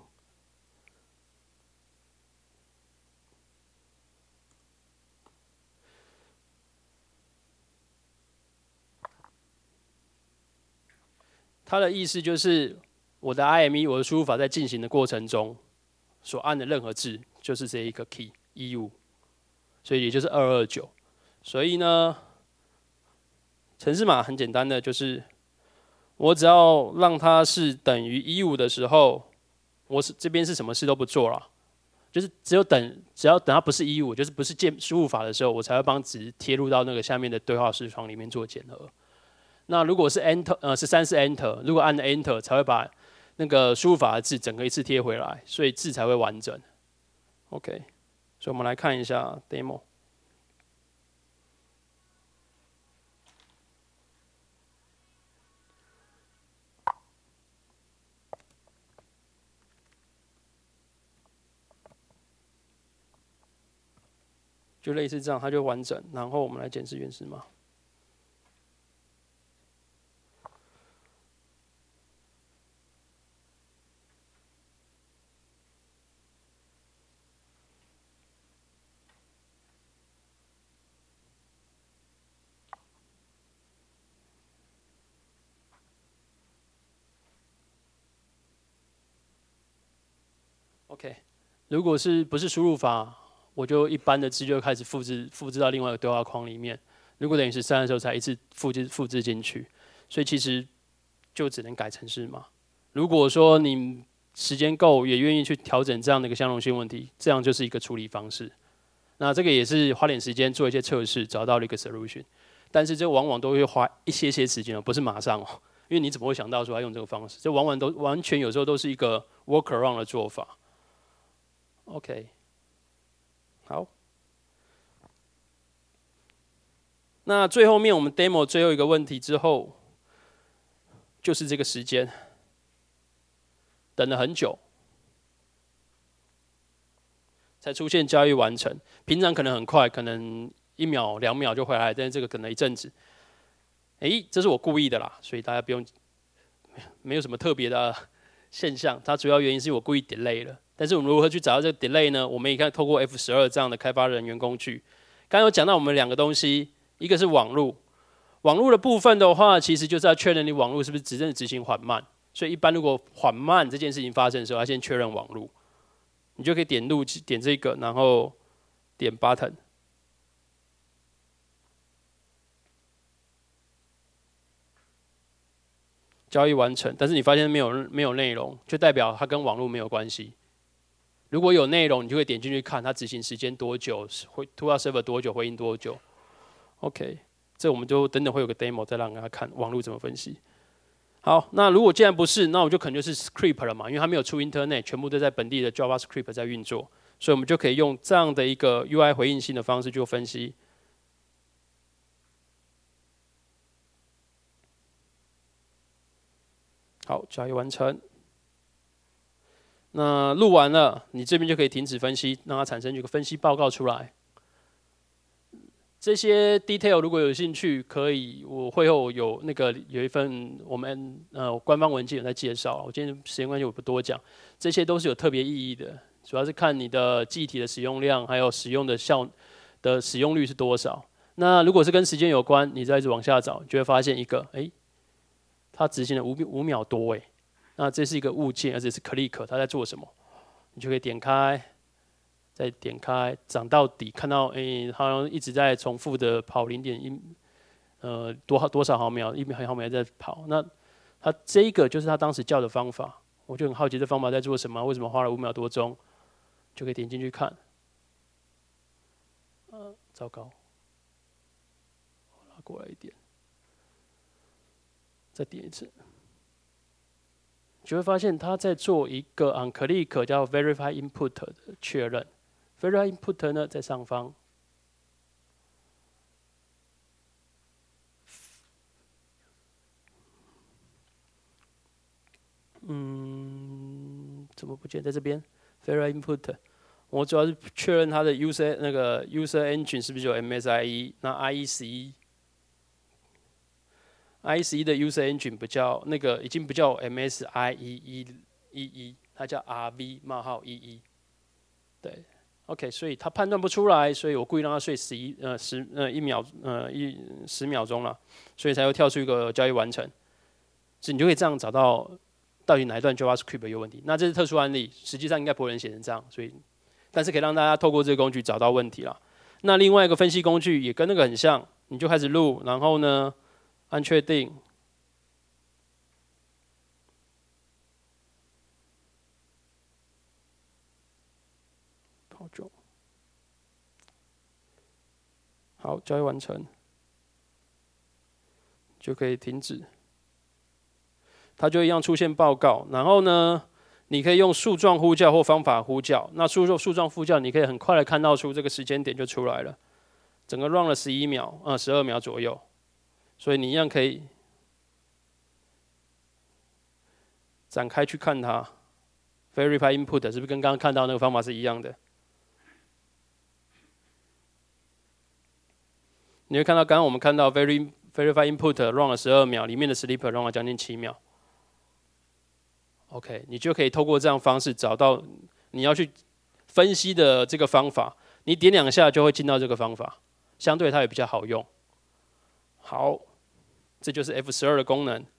它的意思就是我的 I M E 我的输入法在进行的过程中所按的任何字就是这一个 key 一五，所以也就是二二九。所以呢，程式码很简单的就是我只要让它是等于一五的时候，我是这边是什么事都不做了，就是只有等，只要等它不是一五，就是不是键输入法的时候，我才会帮值贴入到那个下面的对话视窗里面做检核。那如果是 Enter， 呃，十三是 Enter， 如果按 Enter 才会把那个输入法的字整个一次贴回来，所以字才会完整。OK， 所以我们来看一下 demo。就类似这样，它就完整。然后我们来检视原始码。OK， 如果是不是输入法，我就一般的字就开始复制，复制到另外一个对话框里面。如果等于十三的时候才一次复制复制进去，所以其实就只能改程式码。如果说你时间够，也愿意去调整这样的一个相容性问题，这样就是一个处理方式。那这个也是花点时间做一些测试，找到了一个 solution。但是这往往都会花一些些时间哦，不是马上哦。因为你怎么会想到说要用这个方式？这往往都完全有时候都是一个 workaround 的做法。OK， 好。那最后面我们 demo 最后一个问题之后，就是这个时间，等了很久才出现交易完成。平常可能很快，可能一秒两秒就回来，但是这个可能一阵子。哎、欸，这是我故意的啦，所以大家不用，没有什么特别的现象。它主要原因是我故意 delay 了。但是我们如何去找到这个 delay 呢？我们也可以透过 F 十二 这样的开发人员工具。刚刚有讲到我们两个东西，一个是网路，网路的部分的话，其实就是要确认你网路是不是真正执行缓慢。所以一般如果缓慢这件事情发生的时候，要先确认网路，你就可以点路点这个，然后点 button。交易完成，但是你发现没有没有内容，就代表它跟网路没有关系。如果有内容，你就会点进去看它执行时间多久，会突到 server 多久，回应多久。OK， 这我们就等等会有个 demo 再让大家看网路怎么分析。好，那如果既然不是，那我就可能就是 script 了嘛，因为它没有出 internet， 全部都在本地的 JavaScript 在运作，所以我们就可以用这样的一个 U I 回应性的方式去做分析。好，交易完成。那录完了，你这边就可以停止分析，让它产生一个分析报告出来。这些 detail 如果有兴趣，可以我会后有那个有一份我们呃官方文件有在介绍。我今天时间关系我不多讲，这些都是有特别意义的，主要是看你的记忆体的使用量，还有使用的效的使用率是多少。那如果是跟时间有关，你再一直往下找，就会发现一个，哎、欸，它执行了五五秒多，哎。那这是一个物件，而且是 click， 它在做什么？你就可以点开，再点开，涨到底，看到哎、欸，好像一直在重复的跑零点一，呃，多多少毫秒，一秒毫秒在跑。那它这个就是它当时叫的方法，我就很好奇这方法在做什么，为什么花了五秒多钟？就可以点进去看。呃，糟糕，拉过来一点，再点一次。就会发现他在做一个 on click 叫 verify input 的确认 ，verify input 呢在上方，嗯，怎么不见在这边 verify input？ 我主要是确认它的 user 那个 user engine 是不是有 M S I E， 那 I E 十一。I E 十一的 user engine 不叫那个，已经不叫 M S I E 一一一，它叫 R V 冒号一一。对 ，OK， 所以它判断不出来，所以我故意让它睡十一呃十呃一秒呃一十秒钟了，所以才会跳出一个交易完成。所以你就可以这样找到到底哪一段 JavaScript 有问题。那这是特殊案例，实际上应该不会有人写成这样，所以但是可以让大家透过这个工具找到问题啦。那另外一个分析工具也跟那个很像，你就开始录，然后呢？按确定， 好，交易完成，就可以停止。它就一样出现报告，然后呢，你可以用树状呼叫或方法呼叫。那树树状呼叫，你可以很快的看到出这个时间点就出来了，整个 run 了十一秒，呃，十二秒左右，所以你一样可以展开去看它。Verify input 是不是跟刚刚看到那个方法是一样的？你会看到刚刚我们看到 Verify input run 了十二秒，里面的 sleeper run 了将近七秒。OK， 你就可以透过这样的方式找到你要去分析的这个方法，你点两下就会进到这个方法，相对它也比较好用。好，这就是 F 十二 的功能。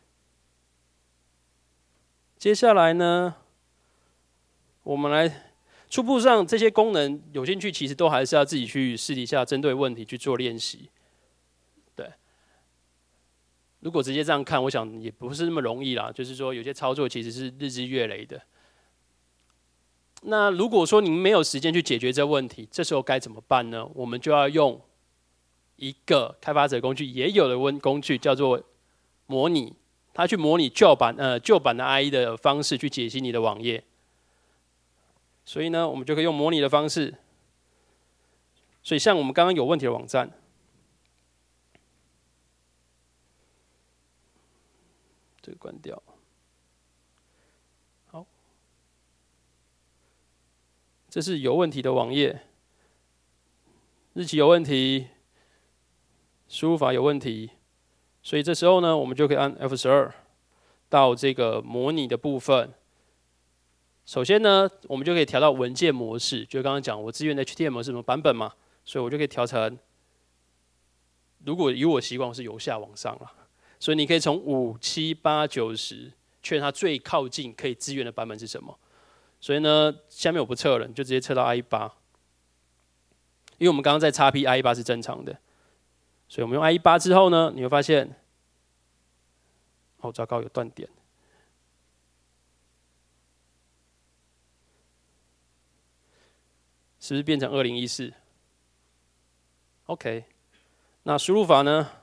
接下来呢，我们来初步上这些功能有兴趣，其实都还是要自己去私底下针对问题去做练习。对，如果直接这样看，我想也不是那么容易啦。就是说，有些操作其实是日积月累的。那如果说您没有时间去解决这问题，这时候该怎么办呢？我们就要用一个开发者工具也有的温工具，叫做模拟，它去模拟旧版呃旧版的 I E 的方式去解析你的网页。所以呢，我们就可以用模拟的方式。所以像我们刚刚有问题的网站，这个关掉。好，这是有问题的网页，日期有问题，输入法有问题，所以这时候呢，我们就可以按 F 十二 到这个模拟的部分。首先呢，我们就可以调到文件模式，就刚刚讲我资源的 H T M L 是什么版本嘛，所以我就可以调成，如果以我习惯，我是由下往上了，所以你可以从五、七、八、九、十，确认它最靠近可以支援的版本是什么。所以呢，下面我不测了，你就直接测到 I E 八，因为我们刚刚在 X P I E 八是正常的，所以我们用 I E 八之后呢，你会发现，哦，糟糕，有断点。是不是变成二零一四 ？OK， 那输入法呢？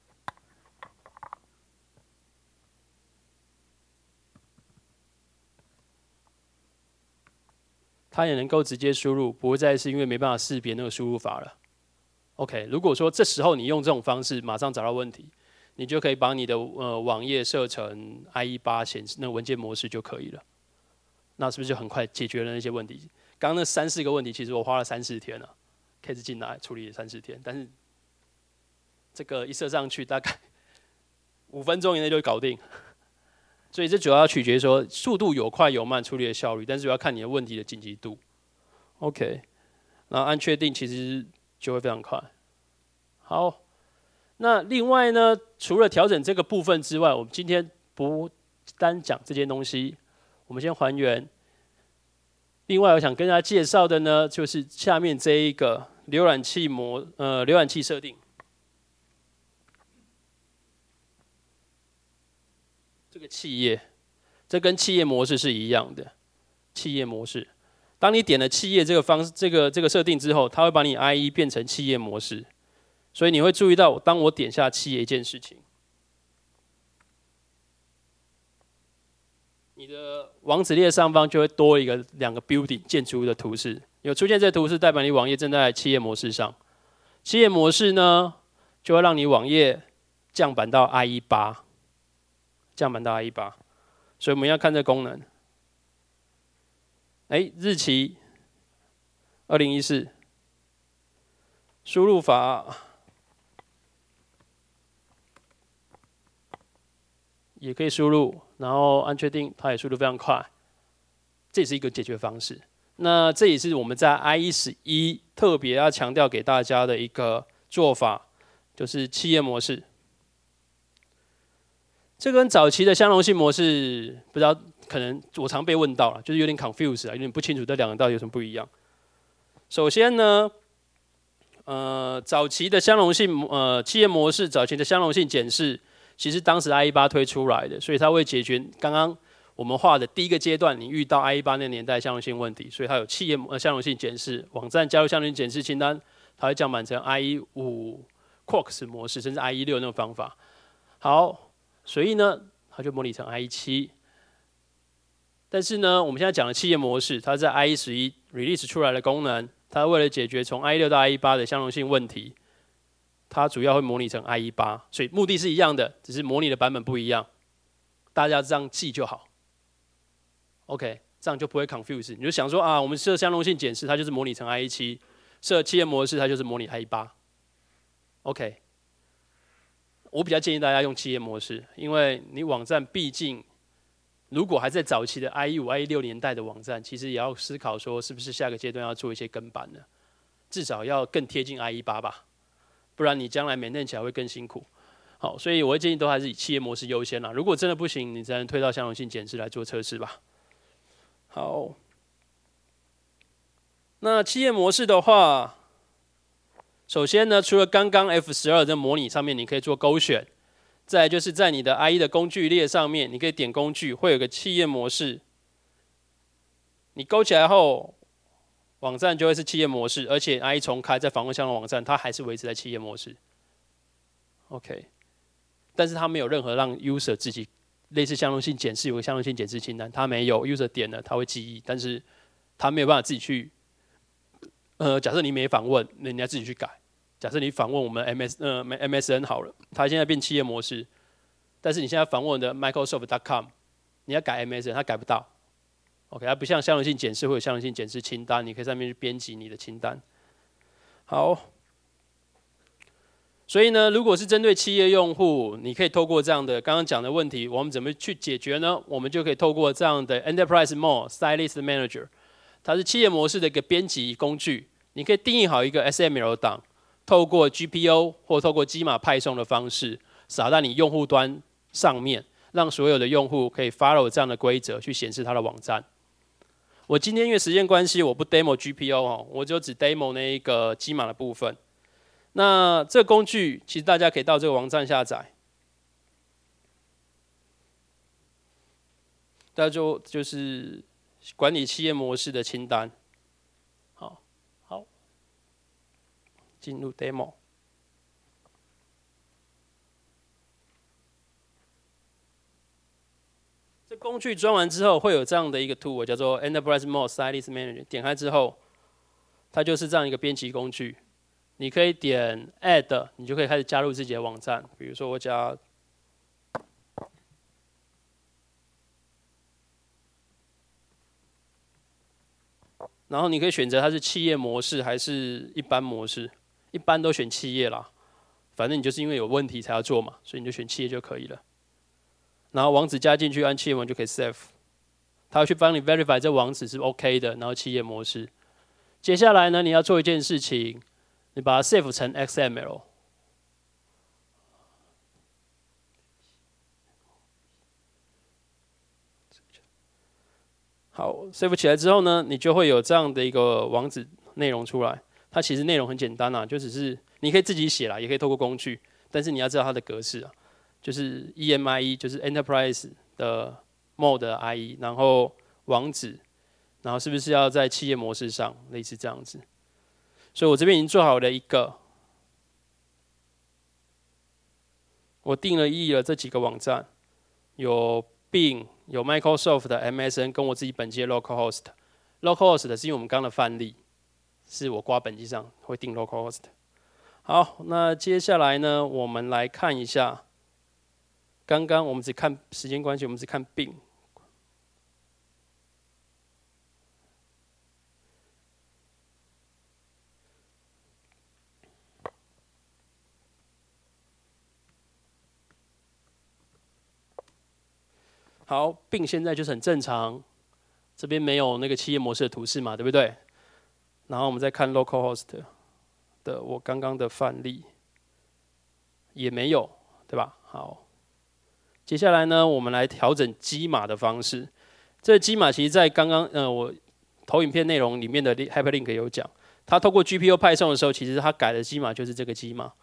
它也能够直接输入，不会再是因为没办法识别那个输入法了。OK， 如果说这时候你用这种方式马上找到问题，你就可以把你的呃网页设成 I E 八显示那个文件模式就可以了。那是不是就很快解决了那些问题？刚刚那三四个问题，其实我花了三四天了 ，case 进来处理了三四天，但是这个一设上去，大概五分钟以内就搞定。所以这主要取决于说速度有快有慢，处理的效率，但是主要看你的问题的紧急度。OK， 然后按确定，其实就会非常快。好，那另外呢，除了调整这个部分之外，我们今天不单讲这些东西，我们先还原。另外，我想跟大家介绍的呢，就是下面这一个浏览器模呃浏览器设定。这个企业，这跟企业模式是一样的。企业模式，当你点了企业这个方这个这个设定之后，它会把你 I E 变成企业模式。所以你会注意到，当我点下企业一件事情，你的网址列上方就会多一个两个 building 建筑物的图示，有出现这图示，代表你网页正在企业模式上。企业模式呢，就会让你网页降版到 I E 八。降版到 I E 八， 所以我们要看这功能。哎，日期二零一四，输入法也可以输入，然后按确定，它也输入非常快。这也是一个解决方式。那这也是我们在 I E 十一特别要强调给大家的一个做法，就是企业模式。这跟早期的相容性模式，不知道可能我常被问到了，就是有点 confuse 啊，有点不清楚这两个到底有什么不一样。首先呢，呃，早期的相容性呃企业模式，早期的相容性检视，其实当时 I E 八推出来的，所以它会解决刚刚我们画的第一个阶段，你遇到 I E 八那个年代相容性问题，所以它有企业呃相容性检视，网站加入相容性检视清单， 它会降版成 I E 五 Quarks 模式，甚至 I E 六那种方法。好，所以呢，它就模拟成 I E 七。但是呢，我们现在讲的企业模式，它在 I E 十一 release 出来的功能，它为了解决从 I E 六到 I E 八的相容性问题，它主要会模拟成 I E 八，所以目的是一样的，只是模拟的版本不一样。大家这样记就好。OK， 这样就不会 confuse。你就想说啊，我们设相容性检视，它就是模拟成 I E 七；设企业模式，它就是模拟 I E 八。OK， 我比较建议大家用企业模式，因为你网站毕竟。如果还在早期的 I E 五、I E 六年代的网站，其实也要思考说，是不是下个阶段要做一些更版的，至少要更贴近 I E 八吧，不然你将来maintain起来会更辛苦。好，所以我会建议都还是以企业模式优先啦。如果真的不行，你才能推到相容性检视来做测试吧。好，那企业模式的话，首先呢，除了刚刚 F 十二 的模拟上面你可以做勾选。再来就是在你的 I E 的工具列上面，你可以点工具，会有个企业模式。你勾起来后，网站就会是企业模式，而且 I E 重开在访问相容网站，它还是维持在企业模式。OK， 但是它没有任何让 user 自己类似相容性检视有个相容性检视清单，它没有 user 点了，它会记忆，但是它没有办法自己去。呃，假设你没访问，那你要自己去改。假设你访问我们 M S 呃 M S N 好了，它现在变企业模式，但是你现在访问的 Microsoft dot com， 你要改 M S N， 它改不到。OK， 它不像相容性检视会有相容性检视清单，你可以上面去编辑你的清单。好，所以呢，如果是针对企业用户，你可以透过这样的刚刚讲的问题，我们怎么去解决呢？我们就可以透过这样的 Enterprise Mode Stylist Manager， 它是企业模式的一个编辑工具，你可以定义好一个 S M L 档。透过 G P O 或透过机码派送的方式，撒在你用户端上面，让所有的用户可以 follow 这样的规则去显示它的网站。我今天因为时间关系，我不 demo G P O 哦，我就只 demo 那一个机码的部分。那这个工具其实大家可以到这个网站下载，大家就就是管理企业模式的清单。进入 demo， 这工具装完之后会有这样的一个 tool， 叫做 Enterprise Mode Stylist Manager。点开之后，它就是这样一个编辑工具。你可以点 Add， 你就可以开始加入自己的网站。比如说我加，然后你可以选择它是企业模式还是一般模式。一般都选企业啦，反正你就是因为有问题才要做嘛，所以你就选企业就可以了。然后网址加进去，按企业文就可以 save， 它会去帮你 verify 这网址是 OK 的，然后企业模式。接下来呢，你要做一件事情，你把它 save 成 X M L。好 ，save 起来之后呢，你就会有这样的一个网址内容出来。它其实内容很简单啊，就只是你可以自己写啦，也可以透过工具，但是你要知道它的格式啊，就是 E M I E， 就是 Enterprise 的 Mode I E， 然后网址，然后是不是要在企业模式上，类似这样子。所以我这边已经做好了一个，我定了义了这几个网站，有 Bing， 有 Microsoft 的 M S N， 跟我自己本机的 localhost。localhost 的是因为我们刚刚的范例。是我挂本机上会定 localhost。好，那接下来呢，我们来看一下，刚刚我们只看时间关系，我们只看 Bing。好 ，Bing 现在就是很正常，这边没有那个企业模式的图示嘛，对不对？然后我们再看 localhost 的我刚刚的范例，也没有，对吧？好，接下来呢，我们来调整机码的方式。这个机码其实在刚刚呃我投影片内容里面的 hyperlink 有讲，它透过 G P U 派送的时候，其实它改的机码就是这个机码。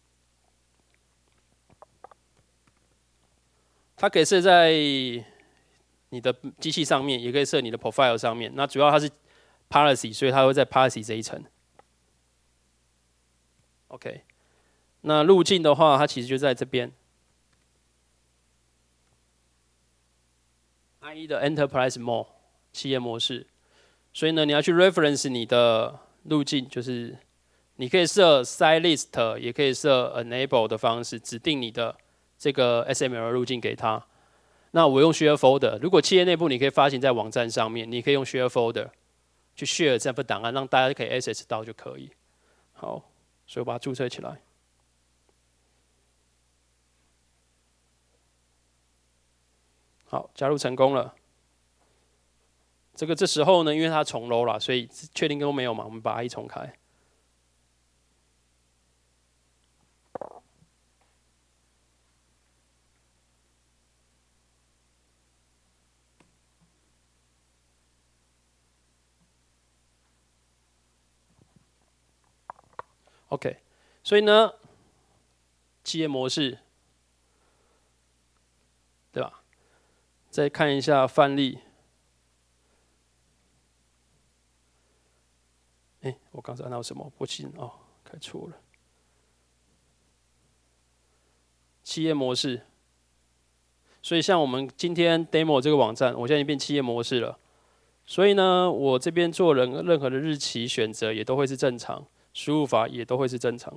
它可以设在你的机器上面，也可以设你的 profile 上面。那主要它是 policy， 所以它会在 policy 这一层。 OK， 那路径的话，它其实就在这边。I E 的 Enterprise Mode 企业模式，所以呢，你要去 reference 你的路径，就是你可以设 side list， 也可以设 enable 的方式，指定你的这个 S M L 路径给它。那我用 share folder， 如果企业内部你可以发行在网站上面，你可以用 share folder 去 share 这份档案，让大家可以 access 到就可以。好，所以我把它注册起来。好，加入成功了。这个这时候呢，因为它重 load 了，所以确定都没有嘛，我们把 I E 重开。OK， 所以呢，企业模式，对吧？再看一下范例。哎，我刚才按到什么？不行哦，开错了。企业模式，所以像我们今天 demo 这个网站，我现在已经变企业模式了。所以呢，我这边做任任何的日期选择也都会是正常，输入法也都会是正常。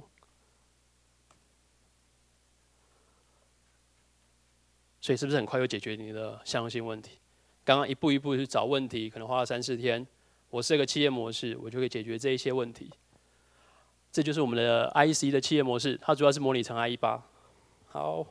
所以是不是很快就解决你的相容性问题？刚刚一步一步去找问题，可能花了三四天。我设个企业模式，我就可以解决这一些问题。这就是我们的 I E C 的企业模式，它主要是模拟成 I E 八。好，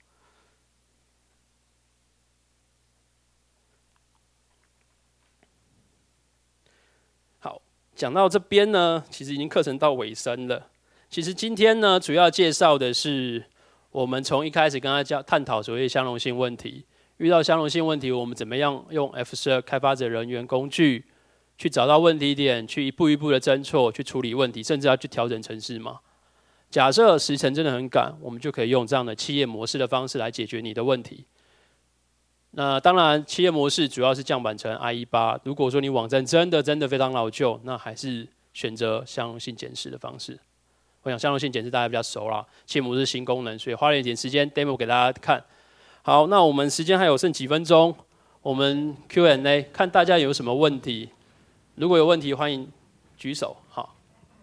好，讲到这边呢，其实已经课程到尾声了。其实今天呢，主要介绍的是我们从一开始跟大家探讨所谓相容性问题，遇到相容性问题，我们怎么样用 F 十二 开发者人员工具去找到问题点，去一步一步的侦错，去处理问题，甚至要去调整程式码。假设时程真的很赶，我们就可以用这样的企业模式的方式来解决你的问题。那当然，企业模式主要是降版成 I E 八。如果说你网站真的真的非常老旧，那还是选择相容性检视的方式。我想相容性检视大家比较熟啦，企业模式是新功能，所以花了一点时间 demo 给大家看。好，那我们时间还有剩几分钟，我们 Q and A 看大家有什么问题。如果有问题，欢迎举手。好。